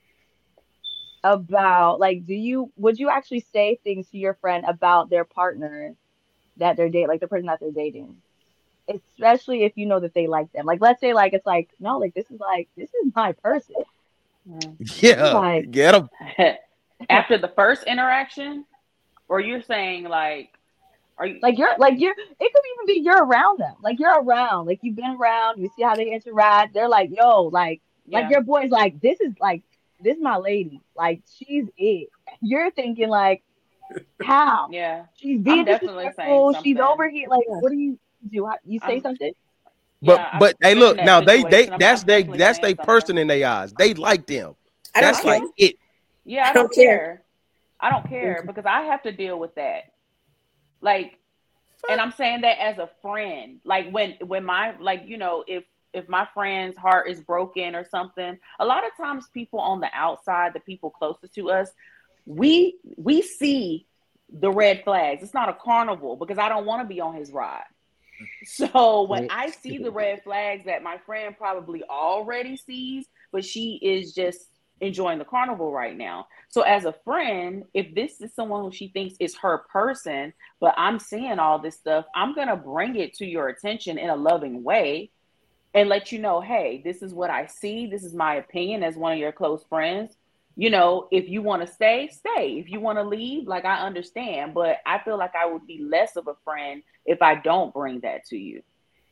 about like, would you actually say things to your friend about their partner that they're dating, like the person that they're dating? Especially if you know that they like them. Like, let's say like, it's like, no, like this is my person.
Yeah, like, get them.
After the first interaction? Or you're saying like, are you
like it could even be you're around them. Like you're around, like you've been around, you see how they interact. They're like, yo, like your boy's like, this is my lady. Like she's it. You're thinking like, how?
Yeah.
She's being disrespectful. She's over here. Like, what do you do? You say something?
But hey, look, now that's they person in their eyes. They like them. That's like it.
Yeah, I don't care. I don't care because I have to deal with that. Like, and I'm saying that as a friend. Like when my, like, if my friend's heart is broken or something, a lot of times people on the outside, the people closest to us, we see the red flags. It's not a carnival because I don't want to be on his ride. So when I see the red flags that my friend probably already sees, but she is just enjoying the carnival right now. So as a friend, if this is someone who she thinks is her person, but I'm seeing all this stuff, I'm going to bring it to your attention in a loving way and let you know, hey, this is what I see. This is my opinion as one of your close friends. you know, if you want to stay, stay. If you want to leave, like, I understand, but I feel like I would be less of a friend if I don't bring that to you.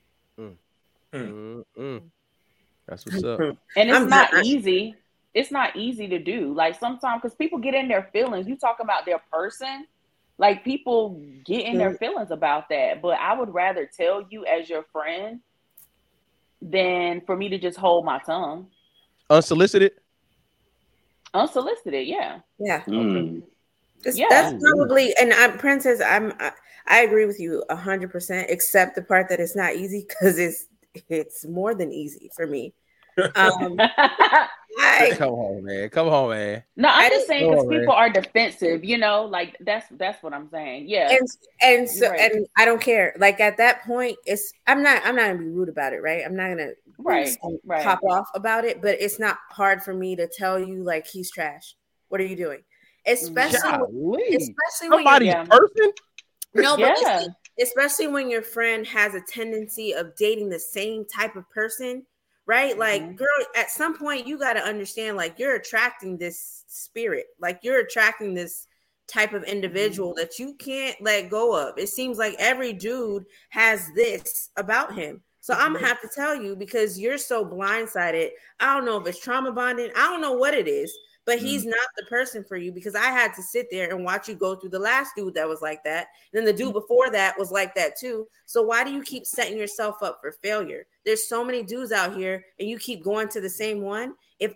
That's what's up.
And it's not easy. It's not easy to do. Like, sometimes, because people get in their feelings. You talk about their person, like, people get in their feelings about that. But I would rather tell you as your friend than for me to just hold my tongue.
Unsolicited,
yeah.
That's probably, and Princess, I agree with you 100%, except the part that it's not easy, because it's more than easy for me.
come on, man.
No, I'm just saying, because people are defensive, you know, like, that's what I'm saying. Yeah.
And so right. And I don't care. Like, at that point, I'm not gonna be rude about it, right? I'm not gonna pop off about it, but it's not hard for me to tell you, like, he's trash. What are you doing? Especially when
somebody's person.
No, but especially when your friend has a tendency of dating the same type of person. Right? Like, girl, at some point you got to understand, like, you're attracting this spirit, like, you're attracting this type of individual that you can't let go of. It seems like every dude has this about him. So I'm gonna have to tell you, because you're so blindsided. I don't know if it's trauma bonding. I don't know what it is, but he's not the person for you, because I had to sit there and watch you go through the last dude that was like that. And then the dude before that was like that too. So why do you keep setting yourself up for failure? There's so many dudes out here and you keep going to the same one.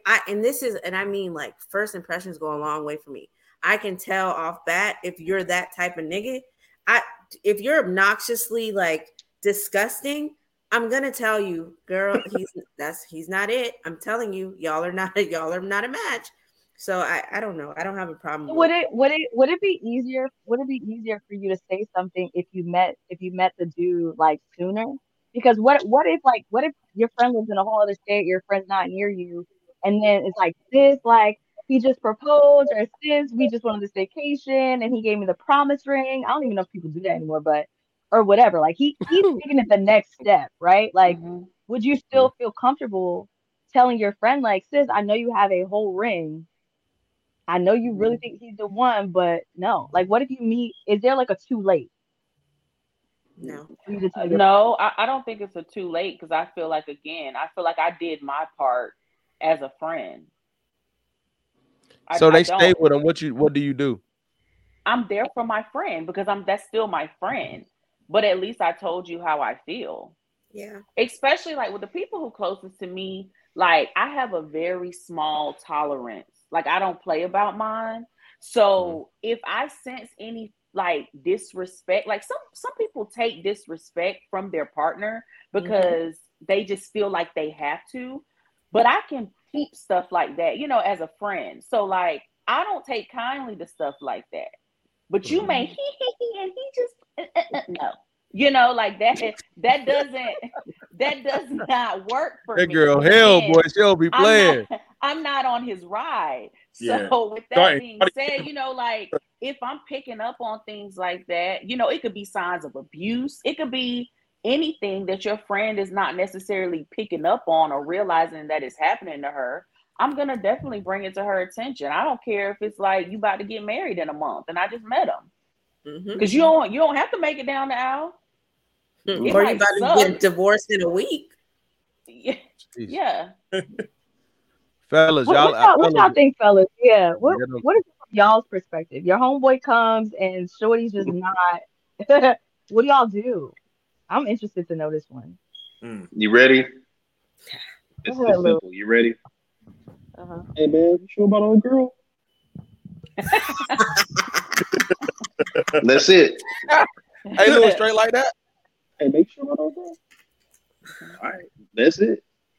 I mean, like, first impressions go a long way for me. I can tell off bat if you're that type of nigga. If you're obnoxiously, like, disgusting, I'm gonna tell you, girl, he's not it. I'm telling you, y'all are not a match. So I don't know. I don't have a problem.
Would it be easier? Would it be easier for you to say something if you met the dude, like, sooner? Because what if your friend lives in a whole other state, your friend's not near you, and then it's like, this, like, he just proposed, or this, we just went on this vacation and he gave me the promise ring. I don't even know if people do that anymore, but, or whatever. Like, he's taking it the next step, right? Like, would you still feel comfortable telling your friend, like, sis, I know you have a whole ring. I know you really think he's the one, but no. Like, what if you meet? Is there, like, a too late?
No.
No, I don't think it's a too late, because I feel like I did my part as a friend.
So they stay with him. What do you do?
I'm there for my friend, because that's still my friend. But at least I told you how I feel.
Yeah.
Especially, like, with the people who closest to me, like, I have a very small tolerance. Like, I don't play about mine. So if I sense any, like, disrespect, like, some people take disrespect from their partner because they just feel like they have to. But I can peep stuff like that, you know, as a friend. So, like, I don't take kindly to stuff like that. But you may and he just no. You know, like, that does not work for me.
That girl, hell, boy, she'll be playing.
I'm not on his ride. So with that being said, you know, like, if I'm picking up on things like that, you know, it could be signs of abuse. It could be anything that your friend is not necessarily picking up on or realizing that it's happening to her. I'm going to definitely bring it to her attention. I don't care if it's like you about to get married in a month and I just met him. Because you don't have to make it down the aisle.
Or you about to get divorced in a week.
Yeah.
Fellas,
what y'all think, fellas? Yeah. What is from y'all's perspective? Your homeboy comes and shorty's just not. What do y'all do? I'm interested to know this one.
You ready? It's simple. You ready? Hey, man, you sure about old girl? That's it.
Hey, Louis, straight like that?
Hey, make sure about old girl. All right, that's it.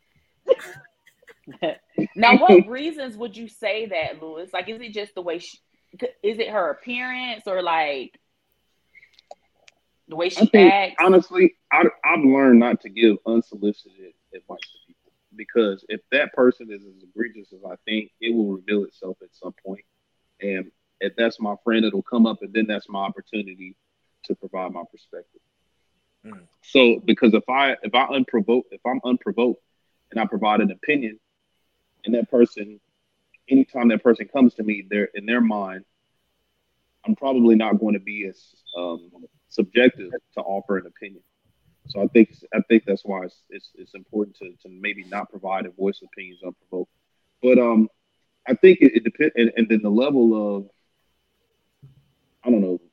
Now, what reasons would you say that, Louis? Like, is it just the way is it her appearance, or, like, the way she acts?
Honestly, I've learned not to give unsolicited advice to people, because if that person is as egregious as I think, it will reveal itself at some point. And if that's my friend, it'll come up, and then that's my opportunity to provide my perspective. So, because if I'm unprovoked and I provide an opinion, and that person anytime that person comes to me, they're in their mind, I'm probably not going to be as subjective to offer an opinion. So I think that's why it's important to maybe not provide and voice opinions unprovoked. But I think it depends, and then the level of, I don't know,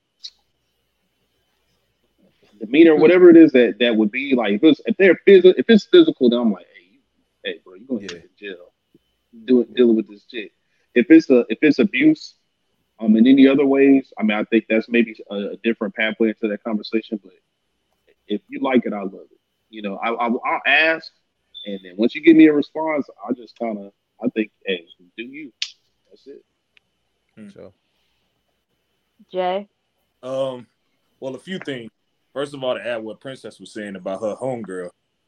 demeanor, whatever it is that would be like, if it's physical, then I'm like, hey bro, you're gonna get in jail dealing with this shit. If it's abuse, in any other ways, I mean, I think that's maybe a different pathway into that conversation. But if you like it, I love it. You know, I'll ask, and then once you give me a response, I just I think, hey, do you? That's it.
So,
Jay.
Well, a few things. First of all, to add what Princess was saying about her homegirl,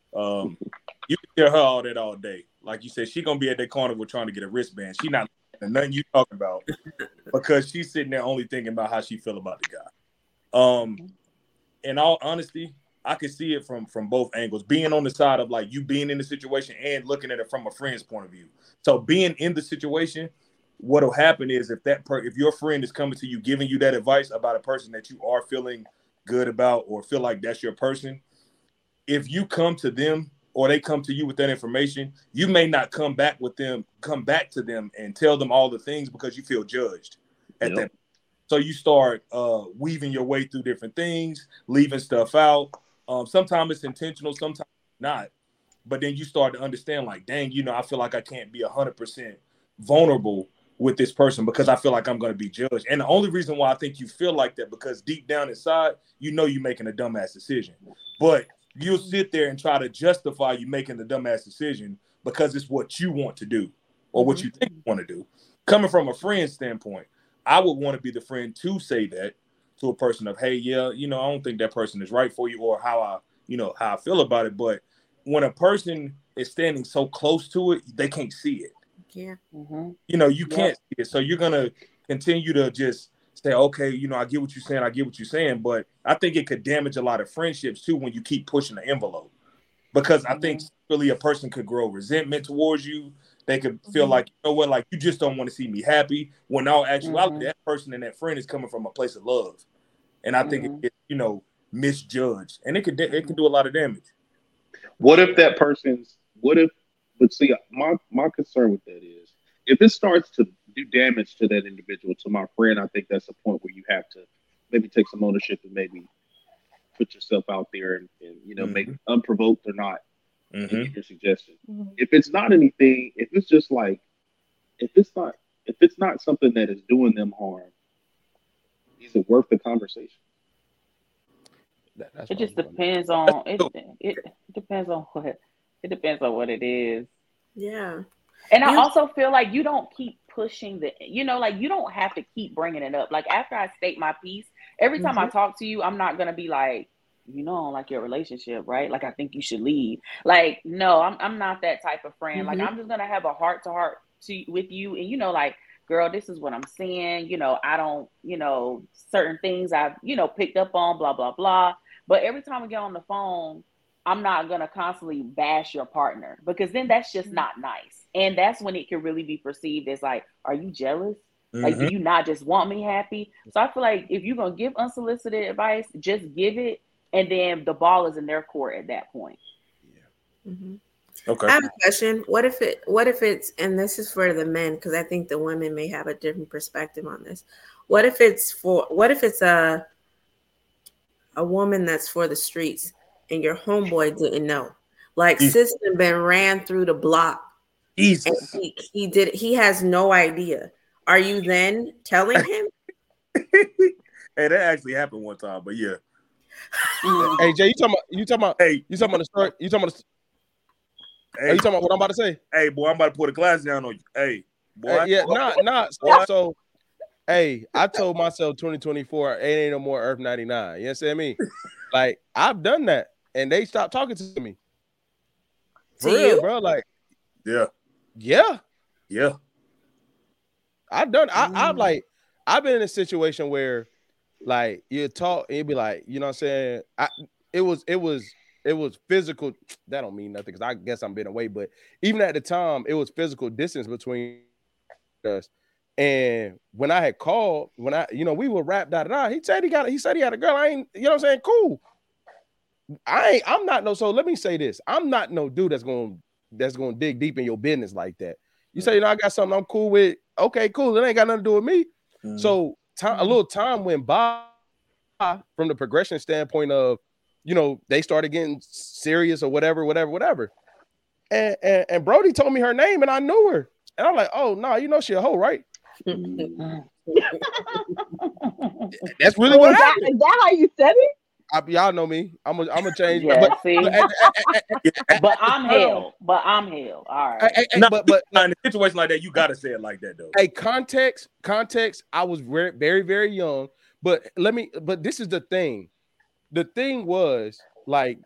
you can tell her all that all day. Like you said, she gonna be at that carnival trying to get a wristband. She not nothing you talking about because she's sitting there only thinking about how she feel about the guy. In all honesty, I could see it from both angles. Being on the side of like you being in the situation and looking at it from a friend's point of view. So being in the situation, what'll happen is if your friend is coming to you giving you that advice about a person that you are feeling good about or feel like that's your person, if you come to them or they come to you with that information, you may not come back to them and tell them all the things because you feel judged at that. So you start weaving your way through different things, leaving stuff out. Sometimes it's intentional, sometimes not. But then you start to understand, like, dang, I feel like I can't be 100% vulnerable with this person because I feel like I'm going to be judged. And the only reason why I think you feel like that, because deep down inside, you're making a dumbass decision. But you'll sit there and try to justify you making the dumbass decision because it's what you want to do or what you think you want to do. Coming from a friend standpoint, I would want to be the friend to say that to a person of, hey, yeah, I don't think that person is right for you or how I feel about it. But when a person is standing so close to it, they can't see it.
Yeah.
Mm-hmm.
You can't see it. So you're going to continue to just say, okay, I get what you're saying. But I think it could damage a lot of friendships too when you keep pushing the envelope. Because I think really a person could grow resentment towards you. They could feel like, like you just don't want to see me happy. When all actuality, that person and that friend is coming from a place of love. And I think it gets, misjudged. And it can do a lot of damage.
But see, my concern with that is if it starts to do damage to that individual, to my friend, I think that's a point where you have to maybe take some ownership and maybe put yourself out there and maybe unprovoked or not, and give your suggestion. If it's not anything, if it's just like, if it's not something that is doing them harm, is it worth the conversation?
It just depends on it depends on what it is.
Yeah.
And I also feel like you don't keep pushing you don't have to keep bringing it up. Like after I state my piece, every time I talk to you, I'm not going to be like, I don't like your relationship, right? Like, I think you should leave. Like, no, I'm not that type of friend. Like, I'm just going to have a heart-to-heart with you. And, like, girl, this is what I'm saying. I don't, certain things I've, picked up on, blah, blah, blah. But every time we get on the phone, I'm not going to constantly bash your partner because then that's just not nice. And that's when it can really be perceived as like, are you jealous? Like, do you not just want me happy? So I feel like if you're going to give unsolicited advice, just give it. And then the ball is in their court at that point.
Yeah.
Okay.
I have a question. What if it's, and this is for the men, because I think the women may have a different perspective on this. What if it's a woman that's for the streets and your homeboy didn't know? Like sister been ran through the block.
Jesus.
And he has no idea. Are you then telling him?
Hey, that actually happened one time, but yeah.
Hey Jay, you talking about the story? You talking about you talking about what I'm about to say?
Hey boy, I'm about to put a glass down on you. Hey boy.
So hey, I told myself 2024 it ain't no more Earth 99. You know what I mean? Like I've done that and they stopped talking to me. For real, bro. Like yeah. I've done I've been in a situation where like you talk and you'd be like, you know what I'm saying? It was physical. That don't mean nothing because I guess I'm being away, but even at the time, it was physical distance between us. And when I had called, we were rap he said he had a girl. I ain't, you know what I'm saying? Cool. I'm not no, so let me say this. I'm not no dude that's gonna dig deep in your business like that. You say, I got something I'm cool with. Okay, cool. It ain't got nothing to do with me. Mm-hmm. So a little time went by from the progression standpoint of, they started getting serious or whatever. And Brody told me her name and I knew her. And I'm like, oh no, she a hoe, right? That's really what happened.
Is that how you said it?
Y'all know me. I'm gonna change.
Yeah, but I'm hell. All right.
But in a situation like that, you gotta say it like that though.
Hey, context. I was very, very, very young. But this is the thing. The thing was like,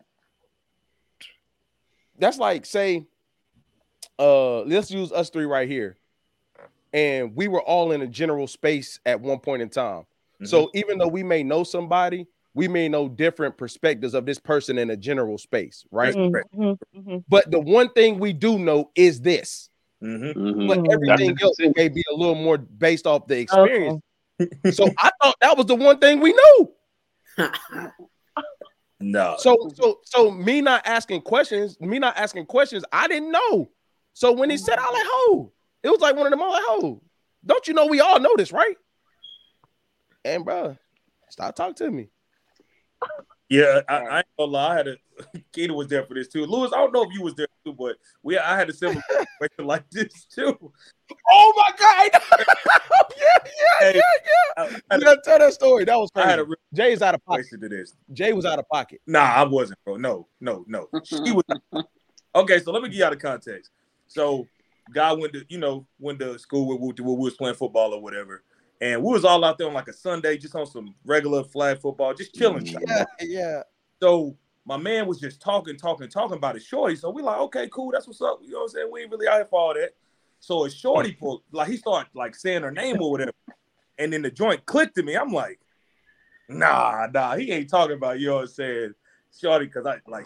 that's like, say, let's use us three right here. And we were all in a general space at one point in time. Mm-hmm. So even though we may know somebody, we may know different perspectives of this person in a general space, right? Mm-hmm. Mm-hmm. But the one thing we do know is this. Mm-hmm. But everything else may be a little more based off the experience. Okay. So I thought that was the one thing we knew.
No.
So me not asking questions, I didn't know. So when he said, I was like, "Ho," it was like one of them. I'm like, "Ho, don't you know we all know this, right?" And bro, stop talking to me.
Yeah, I ain't gonna lie. Keita was there for this too. Lewis, I don't know if you was there too, but I had a similar situation like this too.
Oh my God! yeah. You gotta tell that story. That was crazy. Jay's out of pocket.
To this.
Jay was out of pocket.
Nah, I wasn't, bro. No. She was. Okay, so let me give you out of context. So, guy went to school with we was playing football or whatever. And we was all out there on like a Sunday, just on some regular flag football, just chilling.
Yeah.
So my man was just talking about his shorty. So we like, okay, cool, that's what's up. You know what I'm saying? We ain't really out here for all that. So a shorty pulled, like he started like saying her name or whatever. And then the joint clicked to me. I'm like, nah, he ain't talking about, you know what I'm saying, shorty, because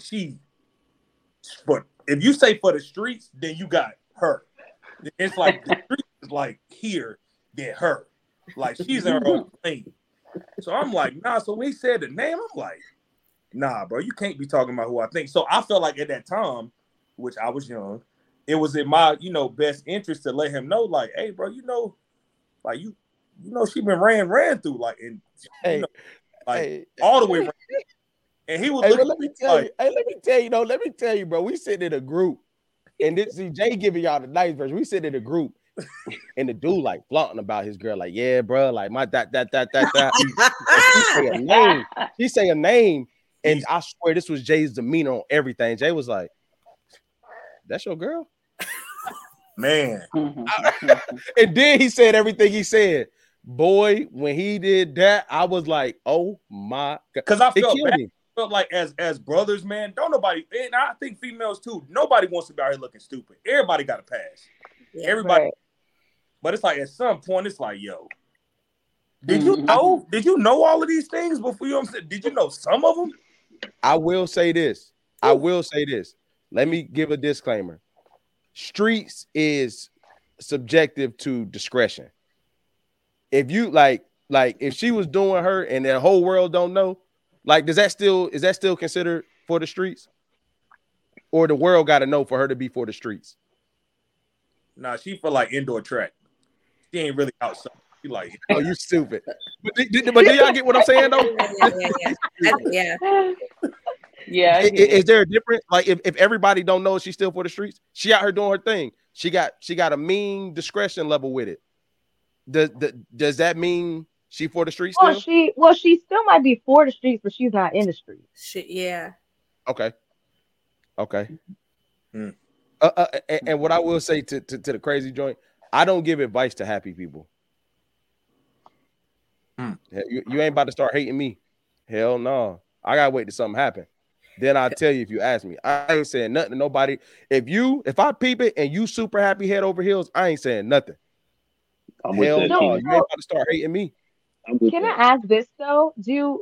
but if you say for the streets, then you got her. It's like the streets is like here, then her. Like she's in her own thing. So I'm like, nah. So when he said the name, I'm like, nah, bro, you can't be talking about who I think. So I felt like at that time, which I was young, it was in my, best interest to let him know, like, hey, bro, like she been ran through, like, and all the way around. And he was
let me tell you, bro, we sitting in a group, and Jay giving y'all the nice version. We sitting in a group. And the dude like flaunting about his girl, like, yeah, bro, like my that. She say a name, and I swear this was Jay's demeanor on everything. Jay was like, "That's your girl,
man."
And then he said everything he said. Boy, when he did that, I was like, "Oh my God!"
Because I felt like as brothers, man, don't nobody, and I think females too. Nobody wants to be out here looking stupid. Everybody got a pass. Yeah, everybody. Right. But it's like at some point, it's like, yo, did you know all of these things before? You know what I'm saying? Did you know some of them?
I will say this. Let me give a disclaimer. Streets is subjective to discretion. If you like if she was doing her and the whole world don't know, like, is that still considered for the streets? Or the world got to know for her to be for the streets?
Nah, she for like indoor track. She ain't really outside. She like,
oh, you stupid. But do y'all get what I'm saying though?
Yeah.
Is there a difference? Like if everybody don't know she's still for the streets, she out here doing her thing. She got a mean discretion level with it. Does that mean she for the streets still?
She still might be for the streets, but she's not in the streets.
Yeah.
Okay. And what I will say to the crazy joint, I don't give advice to happy people. You ain't about to start hating me. Hell no. I gotta wait till something happen. Then I'll tell you if you ask me. I ain't saying nothing to nobody. If I peep it and you super happy head over heels, I ain't saying nothing. Hell no. You ain't about to start hating me.
Can I ask this though? Do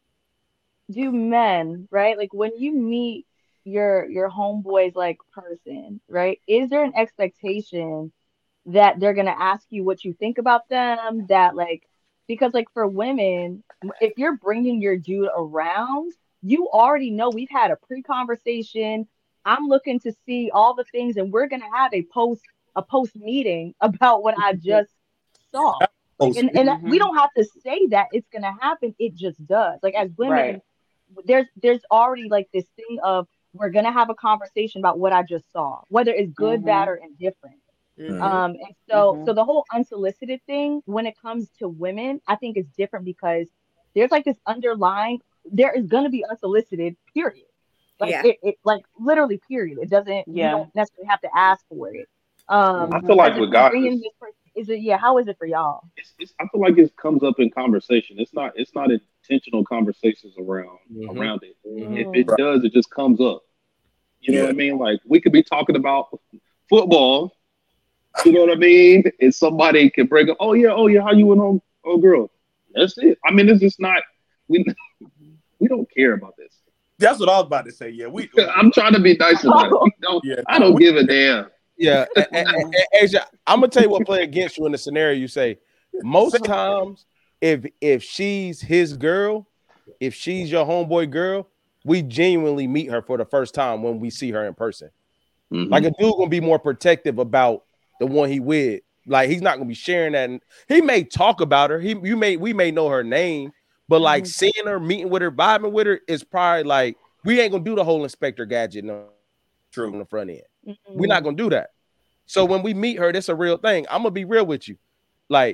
men, right? Like when you meet your homeboy's like person, right? Is there an expectation that they're gonna ask you what you think about them. That like because like for women, if you're bringing your dude around, you already know we've had a pre-conversation. I'm looking to see all the things, and we're gonna have a post meeting about what I just saw. Like, and we don't have to say that it's gonna happen. It just does. Like as women, there's already like this thing of we're gonna have a conversation about what I just saw, whether it's good, bad, or indifferent. And so the whole unsolicited thing when it comes to women, I think is different because there's like this underlying. There is gonna be unsolicited, period. Like it like literally, period. It doesn't. You don't necessarily have to ask for it.
I feel like with guys,
is it? Yeah. How is it for y'all?
I feel like it comes up in conversation. It's not intentional conversations around it. If it does, it just comes up. You know what I mean? Like we could be talking about football. You know what I mean? And somebody can bring up, oh yeah, how you went on, girl? That's it. I mean, it's just not. We don't care about this.
That's what I was about to say. Yeah,
I'm trying to be nice about it. I don't give a damn.
Yeah, and Asia, I'm gonna tell you what play against you in the scenario. You say most times, if she's his girl, if she's your homeboy girl, we genuinely meet her for the first time when we see her in person. Like a dude gonna be more protective about the one he with. Like he's not gonna be sharing that. He may talk about her. We may know her name, but like seeing her, meeting with her, vibing with her is probably like we ain't gonna do the whole Inspector Gadget on the front end. We're not gonna do that. So when we meet her, that's a real thing. I'm gonna be real with you. Like,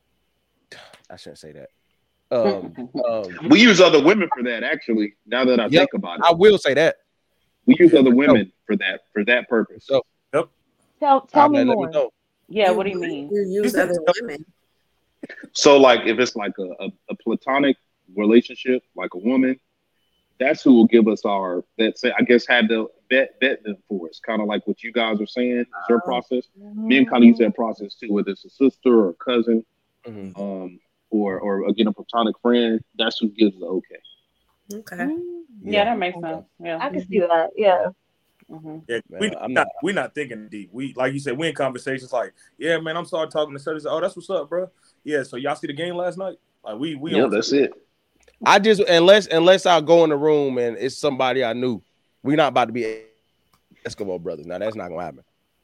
I shouldn't say that.
We use other women for that, actually. Now that I think about it,
I will say that
we use other women for that purpose.
So,
tell me more.
Yeah, what do you mean?
You use other women.
So, like, if it's like a platonic relationship, like a woman, that's who will give us I guess, had to vet them for us. Kind of like what you guys are saying, their process. Men kind of use that process too, whether it's a sister or a cousin, or again, a platonic friend. That's who gives the okay.
Okay.
Yeah, that makes sense. Yeah,
I can see that. Yeah.
Yeah, we're not thinking deep. We, like you said, we in conversations like, yeah, man, I'm sorry talking to Curtis. Oh, that's what's up, bro. Yeah, so y'all see the game last night? Like we
that's it.
I just unless I go in the room and it's somebody I knew, we're not about to be Eskimo brothers. Now that's not gonna happen.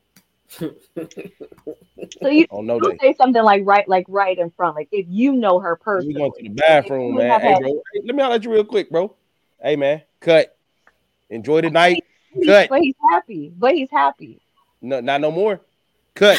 So you say something like right in front, like if you know her personally.
We going to the bathroom, man. Hey, bro, let me holler at you real quick, bro. Hey, man, cut. Enjoy the night. Cut.
But he's happy.
No, not no more. Cut.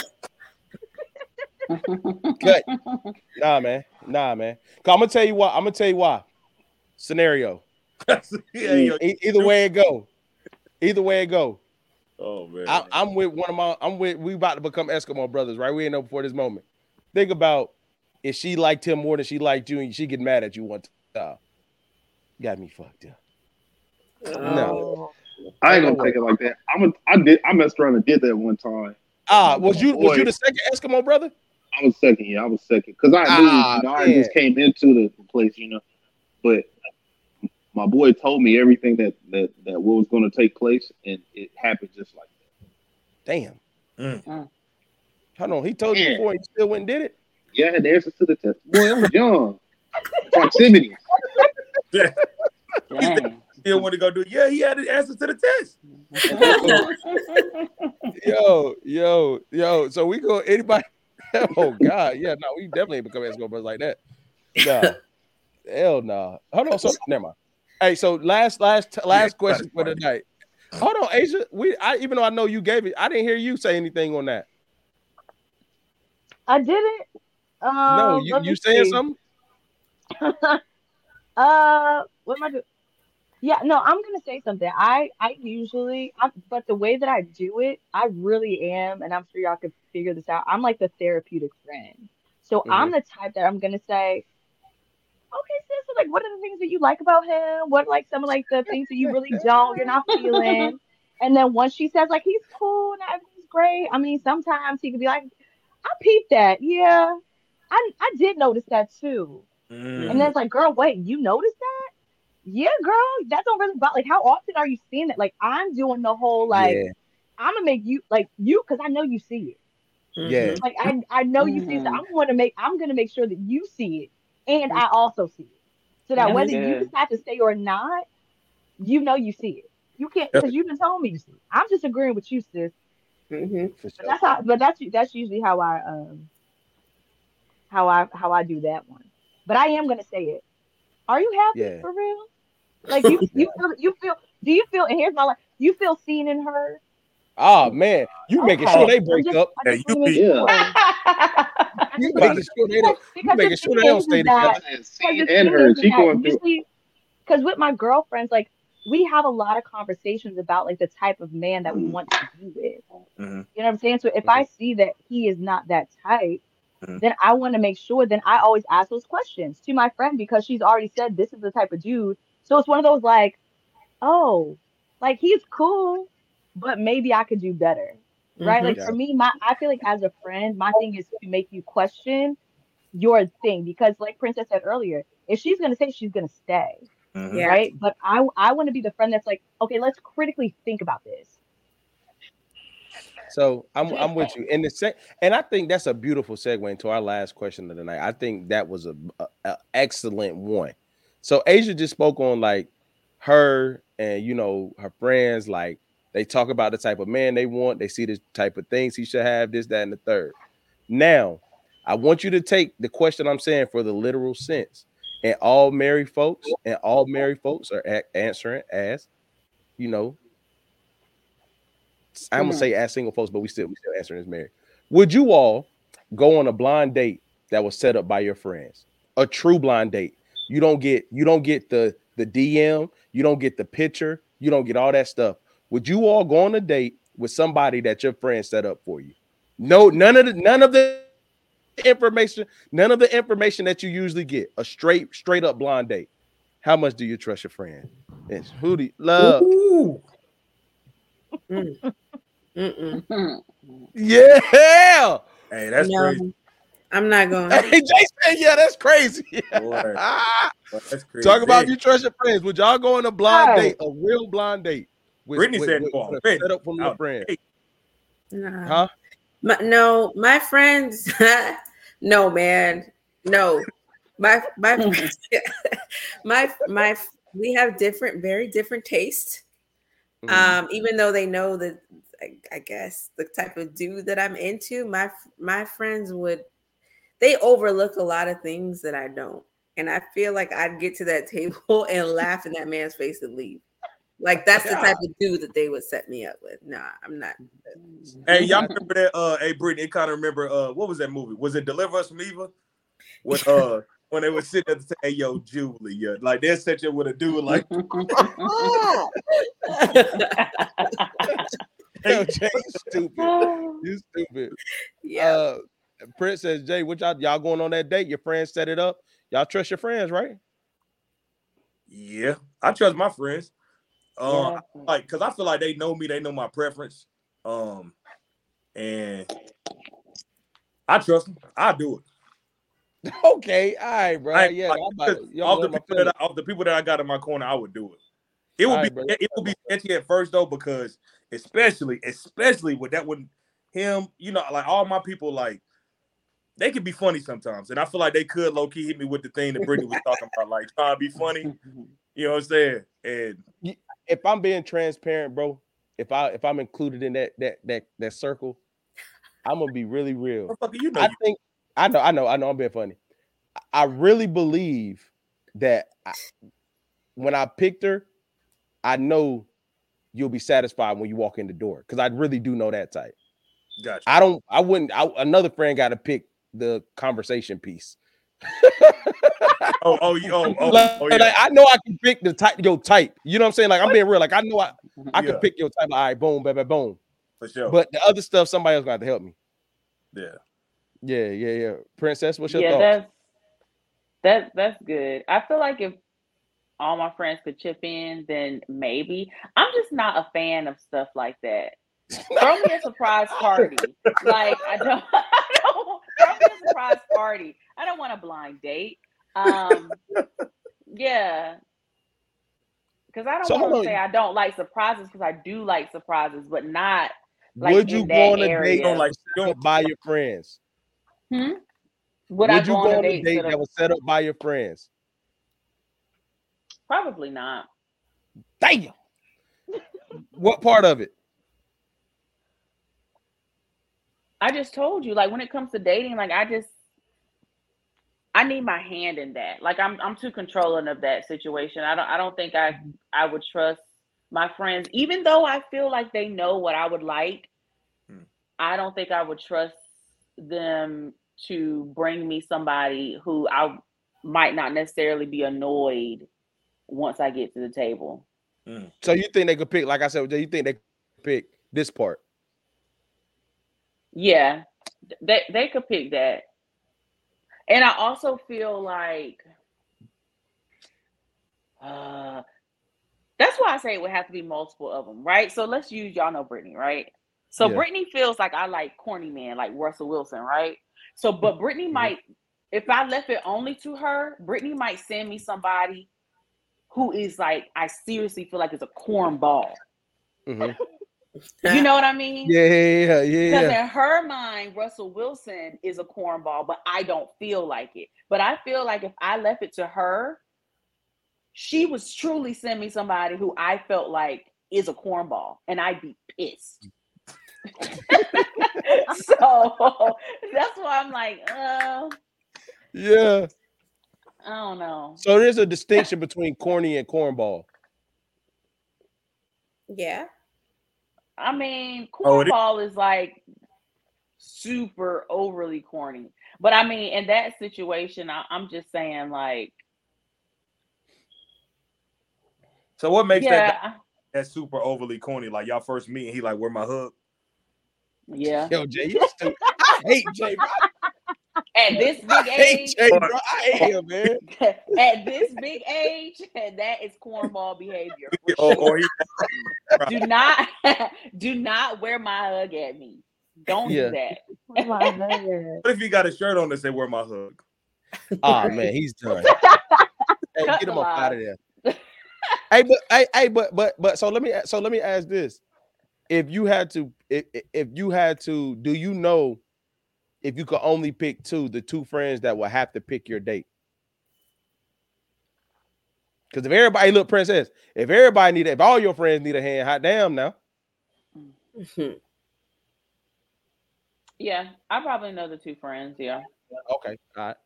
Cut. Nah, man. I'm gonna tell you why. Scenario. Either way it go.
Oh man.
I'm with we about to become Eskimo brothers, right? We ain't know before this moment. Think about if she liked him more than she liked you and she get mad at you one time. Got me fucked up. No.
I ain't gonna take it like that. I messed around and did that one time.
Was you the second Eskimo brother?
I was second, because I knew I just came into the place, but my boy told me everything that what was going to take place, and it happened just like
that. Damn. Hold on, he told you before, and you still went and did it?
Yeah, I had the answers to the test. Boy, I was young. Proximity.
Dang. Still want to go do it. Yeah, he had the answers to the test.
Yo. So we go anybody. Oh God, yeah, no, we definitely ain't become Eskimo brothers like that. No, hell no. Hold on, so never mind. Hey, so last question for the night. Hold on, Asia. Even though I know you gave it, I didn't hear you say anything on that.
I didn't.
No, you saying something?
What am I doing? Yeah, no, I'm gonna say something. I usually, but the way that I do it, I really am, and I'm sure y'all could figure this out. I'm like the therapeutic friend. So I'm the type that I'm gonna say, okay, sis, so like, what are the things that you like about him? What like some of like the things that you're not feeling? And then once she says like he's cool and everything's great, I mean, sometimes he could be like, I peeped that. Yeah, I did notice that too. And then it's like, girl, wait, you noticed that? Yeah, girl, that don't really bother. Like, how often are you seeing it? Like, I'm doing the whole like, I'm gonna make you like you because I know you see it.
Yeah.
Like I know you see it. So I'm gonna make sure that you see it and I also see it. So that whether you decide to stay or not, you know you see it. You can't because you've been telling me you see it. I'm just agreeing with you, sis. But that's usually how I do that one. But I am gonna say it. Are you happy for real? Like you feel do you feel and here's my life, you feel seen and heard?
Oh man, you making sure they break up.
Yeah.
You making sure they don't. You making sure they don't stay together.
Seen and heard. She going through.
Because with my girlfriends, like we have a lot of conversations about like the type of man that we want to be with. You know what I'm saying? So if I see that he is not that type, then I want to make sure. Then I always ask those questions to my friend because she's already said this is the type of dude. So it's one of those like, oh, like he's cool, but maybe I could do better, right? Like for me, I feel like as a friend, my thing is to make you question your thing because, like Princess said earlier, if she's gonna say she's gonna stay, right? But I want to be the friend that's like, okay, let's critically think about this.
So I'm with you. And I think that's a beautiful segue into our last question of the night. I think that was a excellent one. So Asia just spoke on like her and her friends, like they talk about the type of man they want, they see the type of things he should have, this, that, and the third. Now, I want you to take the question I'm saying for the literal sense. And all married folks are answering as, I'm gonna say as single folks, but we still answering as married. Would you all go on a blind date that was set up by your friends? A true blind date. You don't get the DM, you don't get the picture, you don't get all that stuff. Would you all go on a date with somebody that your friend set up for you? No, none of the information that you usually get. A straight up blind date. How much do you trust your friend? And who do you love? Yeah.
Hey, that's crazy.
I'm not going.
Hey, Jay said, yeah, that's crazy.
That's crazy.
Talk about if you trust your friends. Would y'all go on a blind date, a real blind date?
Brittany said
set up from your friend.
Nah. Huh? My friends. No, man. No. My we have very different tastes. Even though they know that I guess the type of dude that I'm into, my friends they overlook a lot of things that I don't. And I feel like I'd get to that table and laugh in that man's face and leave. Like that's the type of dude that they would set me up with. Nah, I'm not.
Hey, y'all remember that? Hey, Brittany, it kind of remember what was that movie? Was it Deliver Us from Evil? When they would sit there and say, "Hey, yo, Julia," like they'll set you with a dude like.
Hey, Jay, you stupid.
Yeah.
Prince says, Jay, what y'all going on that date? Your friends set it up. Y'all trust your friends, right?
Yeah, I trust my friends. Like, cause I feel like they know me, they know my preference. And I trust them. I do
it. Okay, all right, bro.
Of the people that I got in my corner, I would do it. It would be sketchy at first though, because especially with that one, him, like all my people, like they could be funny sometimes, and I feel like they could low key hit me with the thing that Brittany was talking about, like trying to be funny. You know what I'm saying? And
if I'm being transparent, bro, if I'm included in that circle, I'm gonna be really real. I know. I'm being funny. I really believe that when I picked her, I know you'll be satisfied when you walk in the door because I really do know that type.
Gotcha.
Another friend got to pick the conversation piece.
Yeah.
Like, I know I can pick your type. You know what I'm saying? Like I'm being real. Like I know I can pick your type. All right, boom, baby, boom.
For sure.
But the other stuff, somebody else got to help me.
Yeah.
Yeah. Princess, what's your thoughts?
That's good. I feel like if all my friends could chip in, then maybe. I'm just not a fan of stuff like that. Throw me a surprise party. Like I don't throw me a surprise party. I don't want a blind date. Yeah. Because I don't want to say I don't like surprises because I do like surprises, but not Like,
would you go on a date
area.
Like,
set up by your friends?
Would I go on a date
that was set up by your friends?
Probably not.
Damn. What part of it?
I just told you, like, when it comes to dating, like, I need my hand in that. Like, I'm too controlling of that situation. I don't think I would trust my friends, even though I feel like they know what I would like. I don't think I would trust them to bring me somebody who I might not necessarily be annoyed once I get to the table.
So you think they could pick, like I said, you think they could pick this part?
Yeah, they could pick that. And I also feel like that's why I say it would have to be multiple of them, right? So let's use, y'all know Brittany, right? So yeah. Brittany feels like I like corny men, like Russell Wilson, right? So, but Brittany might, if I left it only to her, Brittany might send me somebody who is like, I seriously feel like it's a cornball. You know what I mean?
Yeah.
Because in her mind, Russell Wilson is a cornball, but I don't feel like it. But I feel like if I left it to her, she would truly send me somebody who I felt like is a cornball, and I'd be pissed. So that's why I'm like,
yeah.
I don't know.
So there's a distinction between corny and cornball.
Yeah.
I mean, cornball is like super overly corny. But I mean, in that situation, I'm just saying, like.
So what makes that super overly corny? Like, y'all first meet and he like, where my hug?
Yeah.
Yo, Jay, you stupid. I hate Jay, bro.
At this big age,
Jay, bro. I hate him, man.
At this big age, that is cornball behavior. For sure. Do not wear my hug at me. Don't do that.
What if you got a shirt on that say "Where my hug"?
Oh man, he's done. Hey, get him up out of there. But so let me ask this: if you had to, do you know if you could only pick the two friends that will have to pick your date? Because if everybody, look, Princess, if all your friends need a hand, hot damn now.
Yeah, I probably know the two friends. Yeah.
Okay. All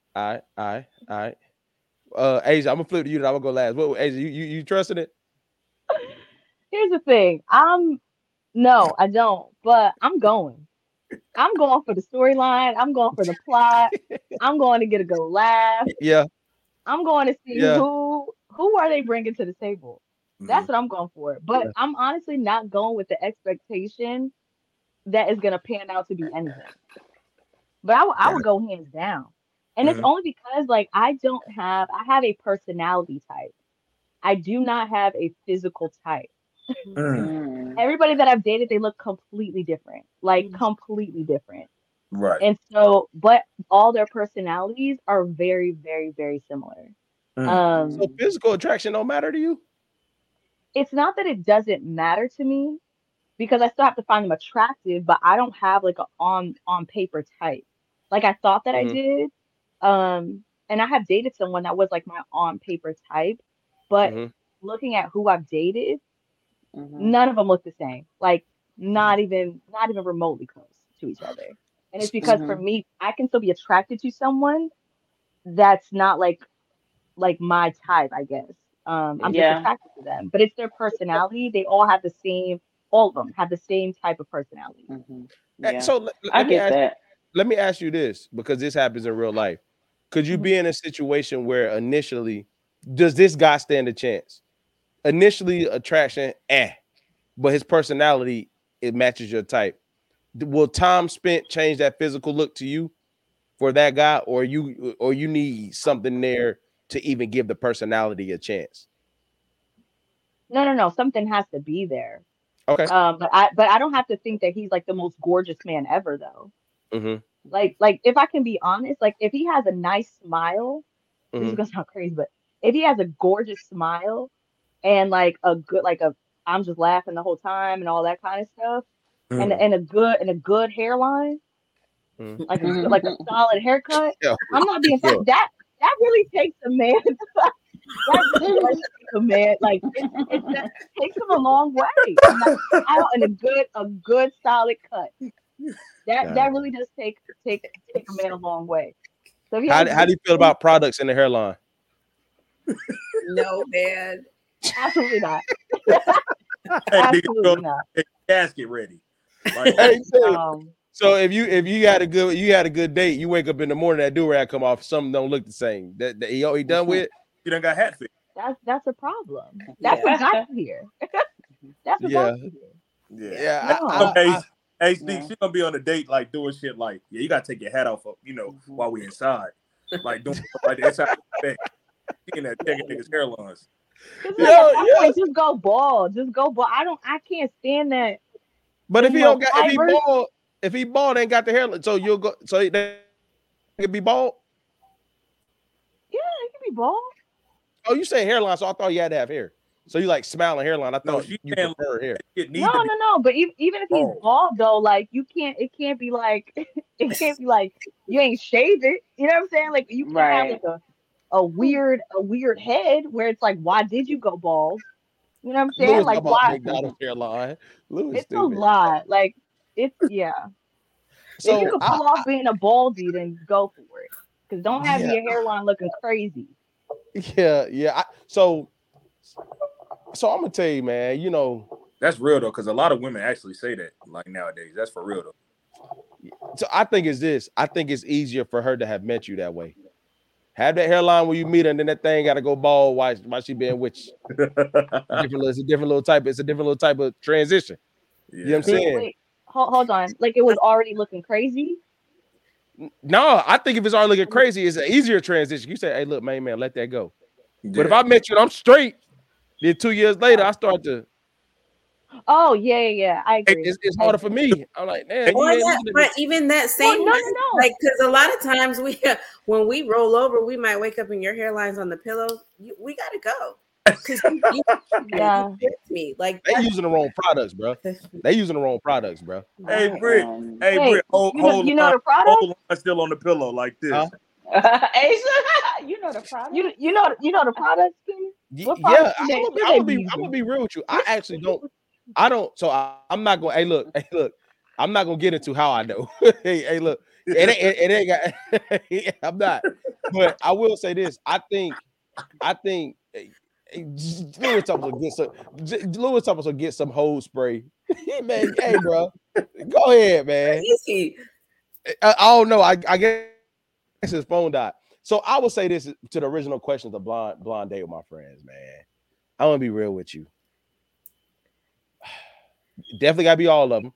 right. Asia, I'm gonna flip to you. And I'm gonna go last. What, Asia? You trusting it?
Here's the thing. No, I don't. But I'm going. I'm going for the storyline. I'm going for the plot. I'm going to get a go laugh.
Yeah.
I'm going to see who are they bringing to the table. That's what I'm going for. But I'm honestly not going with the expectation that is going to pan out to be anything. But I would go hands down. And it's only because, like, I have a personality type. I do not have a physical type. Everybody that I've dated, they look completely different. Like, completely different.
Right.
And so, but all their personalities are very, very, very similar.
So physical attraction don't matter to you?
It's not that it doesn't matter to me, because I still have to find them attractive, but I don't have like an on paper type. Like I thought that I did. And I have dated someone that was like my on paper type, but looking at who I've dated, none of them look the same. Like not even remotely close to each other. And it's because for me, I can still be attracted to someone that's not like my type, I guess. I'm just attracted to them, but it's their personality. They all have all of them have the same type of personality.
Yeah.
So let me ask you this, because this happens in real life. Could you be in a situation where initially, does this guy stand a chance? Initially, attraction, but his personality, it matches your type. Will time spent change that physical look to you for that guy, or you need something there to even give the personality a chance?
No. Something has to be there.
Okay.
But I don't have to think that he's like the most gorgeous man ever, though. Like if I can be honest, like if he has a nice smile, this is gonna sound crazy, but if he has a gorgeous smile and like a good I'm just laughing the whole time and all that kind of stuff, and a good hairline, like a solid haircut. I'm not being funny. That really takes a man. That really does take a man. Like it takes him a long way. Out in a good solid cut. That really does take a man a long way. So
how do you feel about products in the hairline?
No, man.
Absolutely not.
Absolutely not. Gasket ready. Like,
so if you had a good date, you wake up in the morning, that do-rag come off, something don't look the same. That he done with.
You done got hat fit.
That's a problem. That's what got you here. That's what got you here.
Yeah.
Hey, Steve, she's gonna be on a date like doing shit like, you gotta take your hat off, while we inside, like doing like that's how you expect. She in there checking niggas' hairlines.
Just go bald. I can't stand that.
But if he bald, ain't got the hair, so you'll go. So they can be bald.
Yeah, he can be bald.
Oh, you say hairline, so I thought you had to have hair. So you like smiling hairline. I thought you prefer hair.
No. But even if he's bald though, like it can't be like you ain't shave it. You know what I'm saying? Like you can't have like a weird head where it's like, why did you go bald? You know what I'm saying?
Louis,
like why?
Hairline. Louis,
it's stupid. A lot. Like it's So if you could pull off being a baldy, then go for it. Because don't have your hairline looking crazy.
Yeah. So I'm gonna tell you, man.
That's real though, because a lot of women actually say that. Like nowadays, that's for real though.
So I think it's this. I think it's easier for her to have met you that way. Have that hairline when you meet her, and then that thing got to go bald while she been with you. It's a different little type of transition. Yeah. You know what I'm saying?
Wait, hold on. Like it was already looking crazy?
No, I think if it's already looking crazy, it's an easier transition. You say, hey, look, man, let that go. Yeah. But if I met you and I'm straight, then 2 years later, I start to.
Oh, yeah. I agree.
It's harder for me. I'm like, man.
But even that same,
no.
Like, because a lot of times when we roll over, we might wake up and your hairline's on the pillow. We got to go. Because you me. Like,
they using the wrong products, bro.
Hey, Britt. Hold
you know the product?
Hold on, still on the pillow like this.
Asia, you know the product.
You know the product.
Yeah, I'm gonna be real with you. I actually don't. I don't. So I'm not going. Hey, look. I'm not gonna get into how I know. hey, look. It ain't got. I'm not. But I will say this. I think. Louis Thomas will get some hose spray. Man, hey, bro, go ahead, man.
Easy.
I don't know. I guess his phone died. So I will say this to the original questions of blind date with my friends, man. I want to be real with you. Definitely gotta be all of them.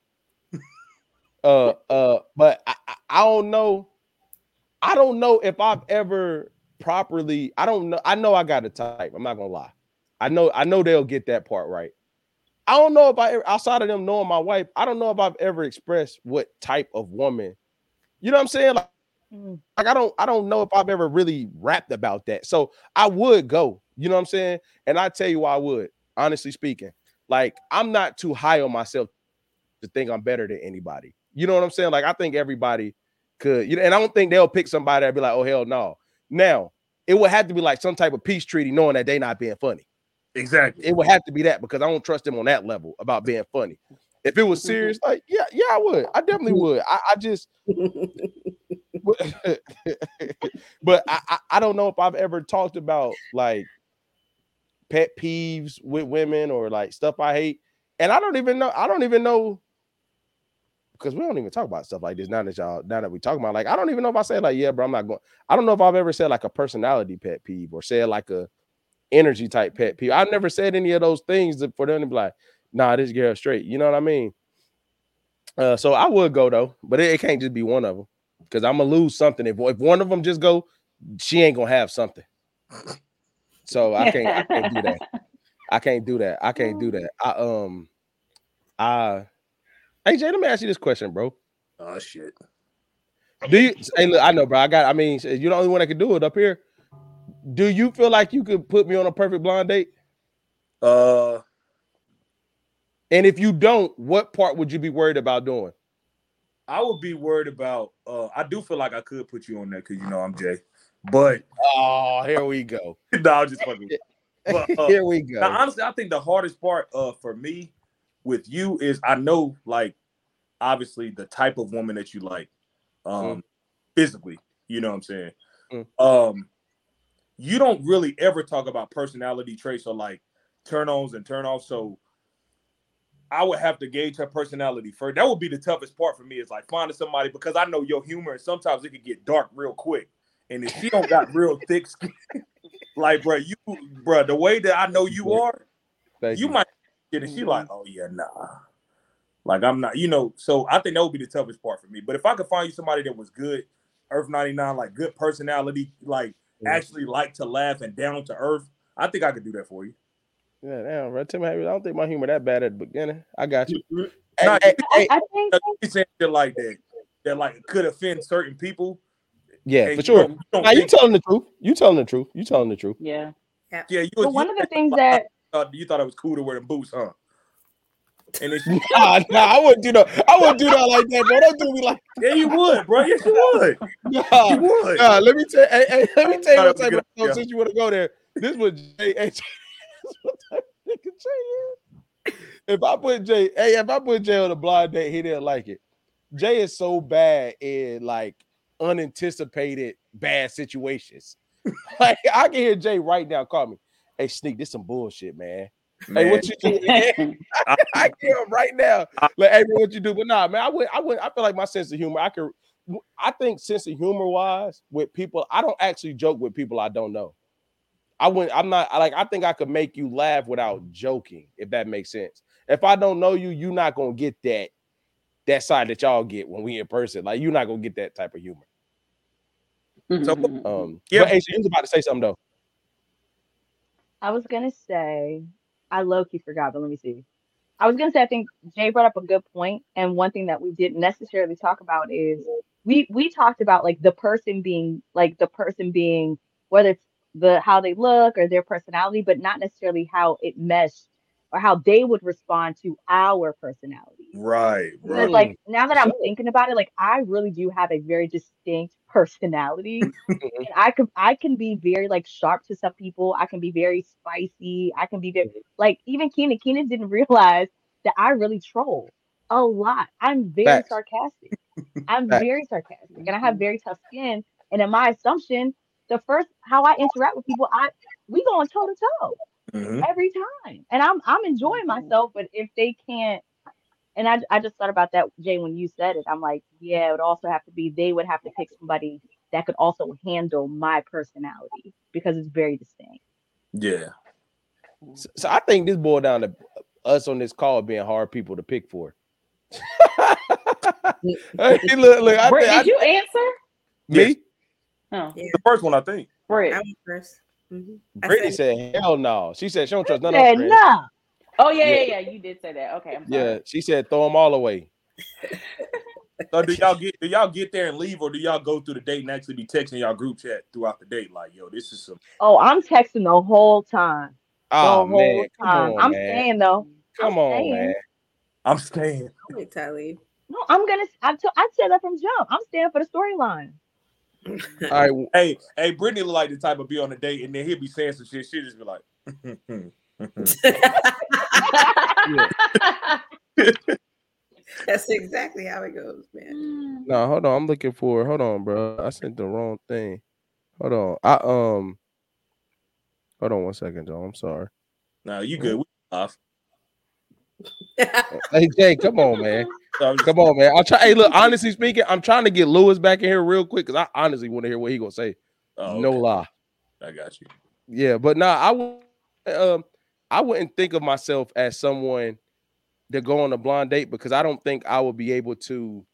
But I don't know. I don't know if I've ever properly. I don't know. I know I got a type. I'm not gonna lie. I know they'll get that part right. I don't know if I ever, outside of them knowing my wife, I don't know if I've ever expressed what type of woman. You know what I'm saying? Like I don't know if I've ever really rapped about that. So I would go. You know what I'm saying? And I tell you why I would. Honestly speaking, like I'm not too high on myself to think I'm better than anybody. You know what I'm saying? Like I think everybody could. And I don't think they'll pick somebody that'd be like, oh hell no. Now it would have to be like some type of peace treaty, knowing that they not being funny.
Exactly.
It would have to be that because I don't trust them on that level about being funny. If it was serious, like yeah, I would. I definitely would. I just. But I don't know if I've ever talked about like pet peeves with women or like stuff I hate. And I don't even know because we don't even talk about stuff like this now that we talk about, like, I don't even know if I said like, yeah, bro, I'm not going. I don't know if I've ever said like a personality pet peeve or said like a energy type pet peeve. I've never said any of those things for them to be like, nah, this girl straight. You know what I mean? So I would go though, but it can't just be one of them because I'm gonna lose something. If one of them just go, she ain't gonna have something. So I can't do that. I can't do that. Hey Jay, let me ask you this question, bro.
Oh shit.
Do you? Hey, look, I know, bro. You're the only one that can do it up here. Do you feel like you could put me on a perfect blind date? And if you don't, what part would you be worried about doing?
I would be worried about. I do feel like I could put you on there because I'm Jay. But
here we go.
No, I'm just fucking. But
here we go.
Now, honestly, I think the hardest part for me with you is I know, like, obviously the type of woman that you like, physically. You know what I'm saying? You don't really ever talk about personality traits or like turn-ons and turn-offs. So I would have to gauge her personality first. That would be the toughest part for me, is like finding somebody, because I know your humor and sometimes it can get dark real quick. And if she don't got real thick skin, like, bro, the way that I know you are, you might get it. She like, oh yeah, nah. Like, I'm not, so I think that would be the toughest part for me. But if I could find you somebody that was good, Earth 99, like good personality, like actually like to laugh and down to earth, I think I could do that for you.
Yeah, damn, bro. Tim, I don't think my humor that bad at the beginning. I got you.
I think
you saying shit like that like could offend certain people.
Yeah, for sure. Now, you telling the truth. You telling the truth.
Yeah.
Yeah.
One of the things that
you thought it was cool to wear the boots, huh? And then
nah, I wouldn't do that. I wouldn't do that like that, bro. Don't do me like.
Yeah, you would, bro. Yes, you would.
You would. Nah, let me tell you what type of since you want to go there. This was Jay. What type of nigga Jay is? If I put Jay on a blind date, he didn't like it. Jay is so bad in like unanticipated bad situations. Like, I can hear Jay right now call me, "Hey, Sneak, this some bullshit, man. Hey, what you do?" I hear him right now. Like, "Hey, what you do?" But nah, man, I wouldn't. I feel like my sense of humor, I think sense of humor wise with people, I don't actually joke with people I don't know. I think I could make you laugh without joking, if that makes sense. If I don't know you, you're not gonna get that side that y'all get when we in person. Like, you're not gonna get that type of humor. So, yeah. But, hey, so you was about to say something though.
I was gonna say, I low-key forgot, but let me see. I was gonna say, I think Jay brought up a good point, and one thing that we didn't necessarily talk about is we talked about like the person being whether it's how they look or their personality, but not necessarily how it meshed or how they would respond to our personality.
Right.
Because like, now that I'm thinking about it, like, I really do have a very distinct personality. And I can be very like sharp to some people. I can be very spicy. I can be very like, even Keenan didn't realize that I really troll a lot. I'm very sarcastic. I'm very sarcastic, and I have very tough skin. And in my assumption, how I interact with people, we going toe to toe every time, and I'm enjoying myself. But if they can't, and I just thought about that, Jay, when you said it, I'm like, yeah, it would also have to be, they would have to pick somebody that could also handle my personality, because it's very distinct.
Yeah.
So I think this boiled down to us on this call being hard people to pick for. Hey, look,
did you answer?
Me?
Oh.
Yeah. The first one, I think.
Britt.
I was first.
Brittany said, "Hell no." She said, "She don't trust none of
her
friends."
No.
Oh yeah. You did say that. Okay, I'm sorry.
Yeah, she said, "Throw them all away."
So do y'all get there and leave, or do y'all go through the date and actually be texting y'all group chat throughout the date? Like, yo, this is some.
Oh, I'm texting the whole time.
Oh man, come on,
I'm staying though.
Come on, man.
I'm staying.
Wait till I leave.
No, I said that from jump. I'm staying for the storyline.
All right.
Hey, Brittany look like the type of be on a date, and then he'll be saying some shit. She'll just be like,
That's exactly how it goes, man.
No, hold on. I'm looking for. Hold on, bro. I sent the wrong thing. Hold on. Hold on 1 second, Joe. I'm sorry.
No, you good. We off.
Hey Jay, come on, man. Come on, man. I'll try. Hey, look, honestly speaking, I'm trying to get Lewis back in here real quick because I honestly want to hear what he gonna say.
Oh,
no lie.
I got you.
Yeah, but I wouldn't think of myself as someone to go on a blind date, because I don't think I would be able to.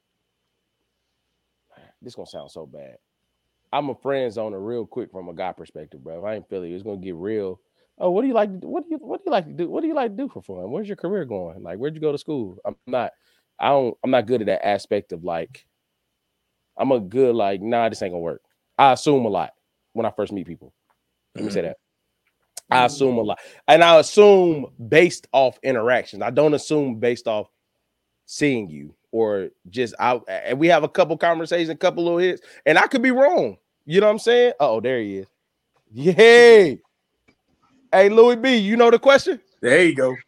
This gonna sound so bad. I'm a friend zoner real quick from a guy perspective, bro. If I ain't feel it, it's gonna get real. Oh, what do you like to do? What do you like to do? What do you like to do for fun? Where's your career going? Like, where'd you go to school? I'm not good at that aspect of like, I'm a good like, nah, this ain't gonna work. I assume a lot when I first meet people. Let me say that. I assume a lot, and I assume based off interactions. I don't assume based off seeing you or just out. And we have a couple conversations, a couple little hits, and I could be wrong. You know what I'm saying? Oh, there he is. Yay! Hey, Louis B, you know the question?
There you go.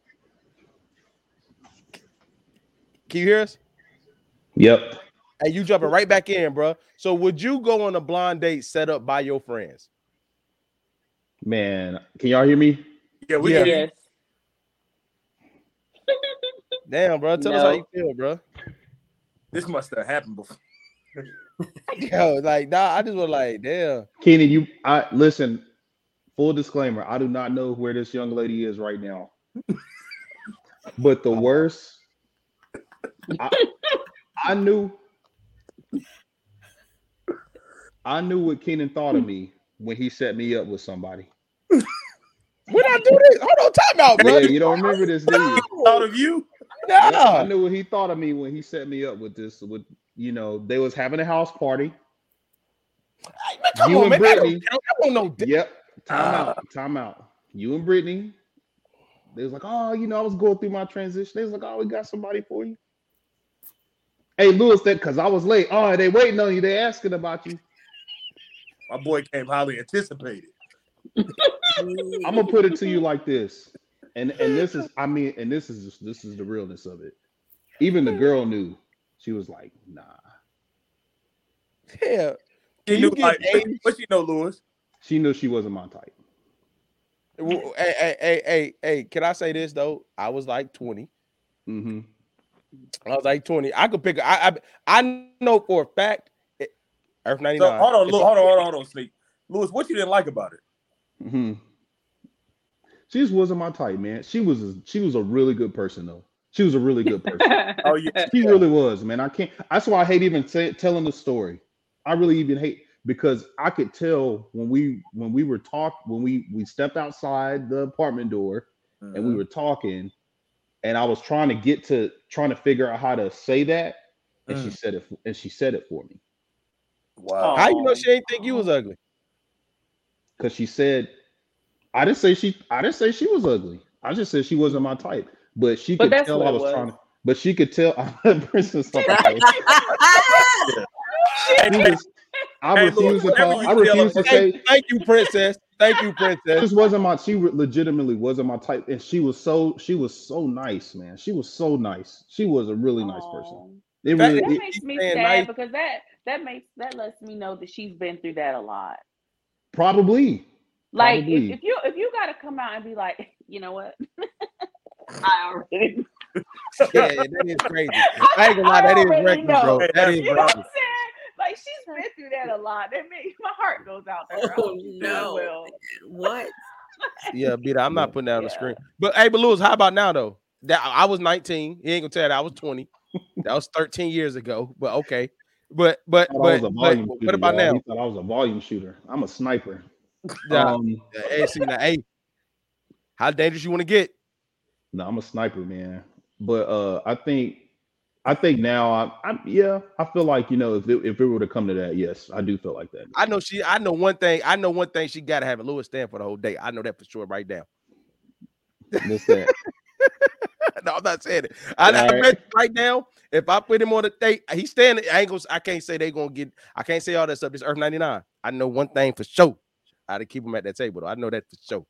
Can you hear us?
Yep.
Hey, you jumping right back in, bro. So, would you go on a blind date set up by your friends?
Man, can y'all hear me?
Yeah, we can.
Yes.
Damn, bro. Tell us how you feel, bro.
This must have happened before.
Yo, like, nah, I just was like, damn.
Keenan, listen. Full disclaimer: I do not know where this young lady is right now. But the worst, I knew what Keenan thought of me when he set me up with somebody.
When I do this, hold on, time out, bro.
Yeah, you don't remember this, do you?
Thought of you?
No.
I knew what he thought of me when he set me up with this. With they was having a house party.
Hey, man, come
You
on,
and
man.
Brittany.
I don't know.
Yep. Time out. You and Brittany. They was like, oh, I was going through my transition. They was like, oh, we got somebody for you. Hey, Lewis, because I was late. Oh, they waiting on you. They asking about you.
My boy came highly anticipated.
I'm gonna put it to you like this, and this is the realness of it. Even the girl knew. She was like, nah.
Yeah.
She knew, what you know, Lewis?
She knew she wasn't my type.
Hey, can I say this though? I was like 20.
Mm-hmm.
I was like 20. I could pick. I know for a fact. Earth 99.
So hold on, Sneak. Lewis, what you didn't like about it?
Mm-hmm. She just wasn't my type, man. She was a really good person though. She was a really good person.
Oh yeah,
she really was, man. I can't. That's why I hate even telling the story. I really even hate because I could tell when we stepped outside the apartment door and we were talking, and I was trying to figure out how to say that, and she said it for me.
Wow.
How you know she ain't think you was ugly?
Because she said, I didn't say she was ugly. I just said she wasn't my type. But she could tell I was trying to. But she could tell. Princess. I refuse to say.
Thank you, Princess. Thank you, Princess.
This wasn't my. She legitimately wasn't my type, and she was so nice, man. She was so nice. She was a really nice person.
That makes me sad because that lets me know that she's been through that a lot.
Probably.
Like if you gotta come out and be like, you know what? I already.
Yeah, that is crazy. I ain't gonna lie, that is reckless, bro. That is
reckless. What I'm saying? Like she's been through that a lot. That makes my heart goes out to her.
Oh no! Well. What?
Yeah, Beta, I'm not putting that on the screen. But Lewis, how about now though? That I was 19. He ain't gonna tell you that I was 20. That was 13 years ago. But okay. But what about now?
He thought I was a volume shooter. I'm a sniper.
Hey, how dangerous you want to get?
No, I'm a sniper, man. But I think now I feel like if it were to come to that, yes, I do feel like that.
I know one thing she gotta have a Lewis stand for the whole day. I know that for sure right now.
What's that?
No, I'm not saying it. I bet right now, if I put him on the date, he's standing. I can't say they gonna get. I can't say all that stuff. It's Earth 99. I know one thing for sure. I to keep him at that table though. I know that for sure.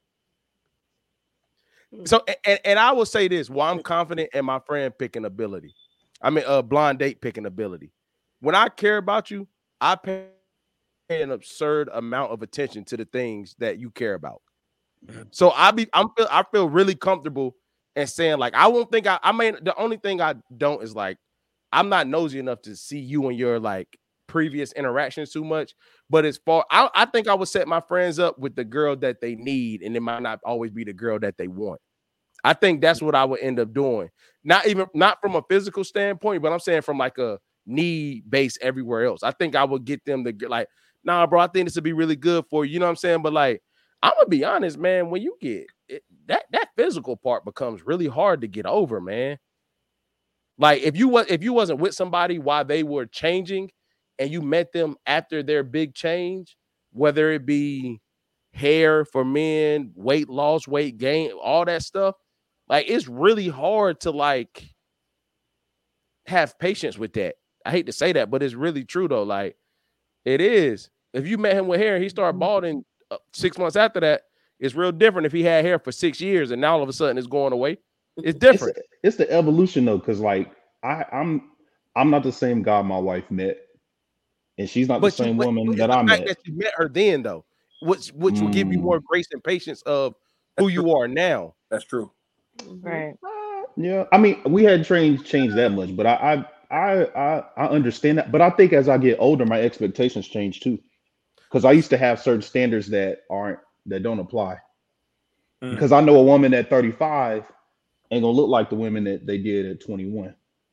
So and I will say this: while I'm confident in my friend picking ability, blind date picking ability. When I care about you, I pay an absurd amount of attention to the things that you care about. So I feel really comfortable and saying like I won't think the only thing I don't is like I'm not nosy enough to see you and your like previous interactions too much. But as far I think I would set my friends up with the girl that they need, and it might not always be the girl that they want. I think that's what I would end up doing. Not from a physical standpoint, but I'm saying from like a need base everywhere else. I think I would get them to like, nah, bro, I think this would be really good for you. You know what I'm saying? But like, I'm gonna be honest, man. When you get it, that physical part becomes really hard to get over, man. Like if you wasn't with somebody while they were changing, and you met them after their big change, whether it be hair for men, weight loss, weight gain, all that stuff. Like, it's really hard to like have patience with that. I hate to say that, but it's really true though. Like, it is. If you met him with hair and he started balding 6 months after that, it's real different if he had hair for 6 years and now all of a sudden it's going away. It's different.
It's the evolution though, because like I'm not the same guy my wife met, and she's not the same woman that I met.
That you met her then though, which will give you more grace and patience of who you are now.
That's true.
Right.
Yeah, I mean, we hadn't changed that much, but I understand that. But I think as I get older, my expectations change too, because I used to have certain standards that don't apply. Because I know a woman at 35 ain't gonna look like the women that they did at 21.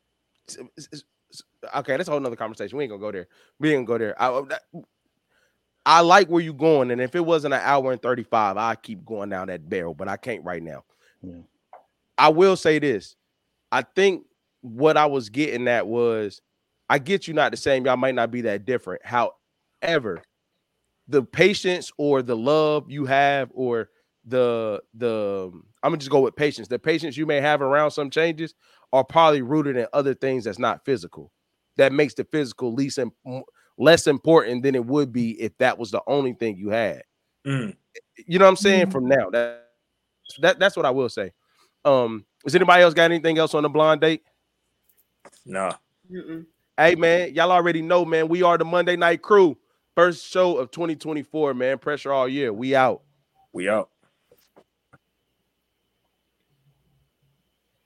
Okay, that's a whole nother conversation. We ain't gonna go there. We ain't gonna go there. I like where you going, and if it wasn't an hour and 35, I'd keep going down that barrel, but I can't right now.
Yeah.
I will say this. I think what I was getting at was, I get you not the same. Y'all might not be that different. However, the patience or the love you have, or the I'm gonna just go with patience. The patience you may have around some changes are probably rooted in other things that's not physical. That makes the physical less important than it would be if that was the only thing you had. You know what I'm saying? From now, that's what I will say. Does anybody else got anything else on the blind date?
Nah.
Hey man, y'all already know, man. We are the Monday Night Crew. First show of 2024, man. Pressure all year. We out.
We out.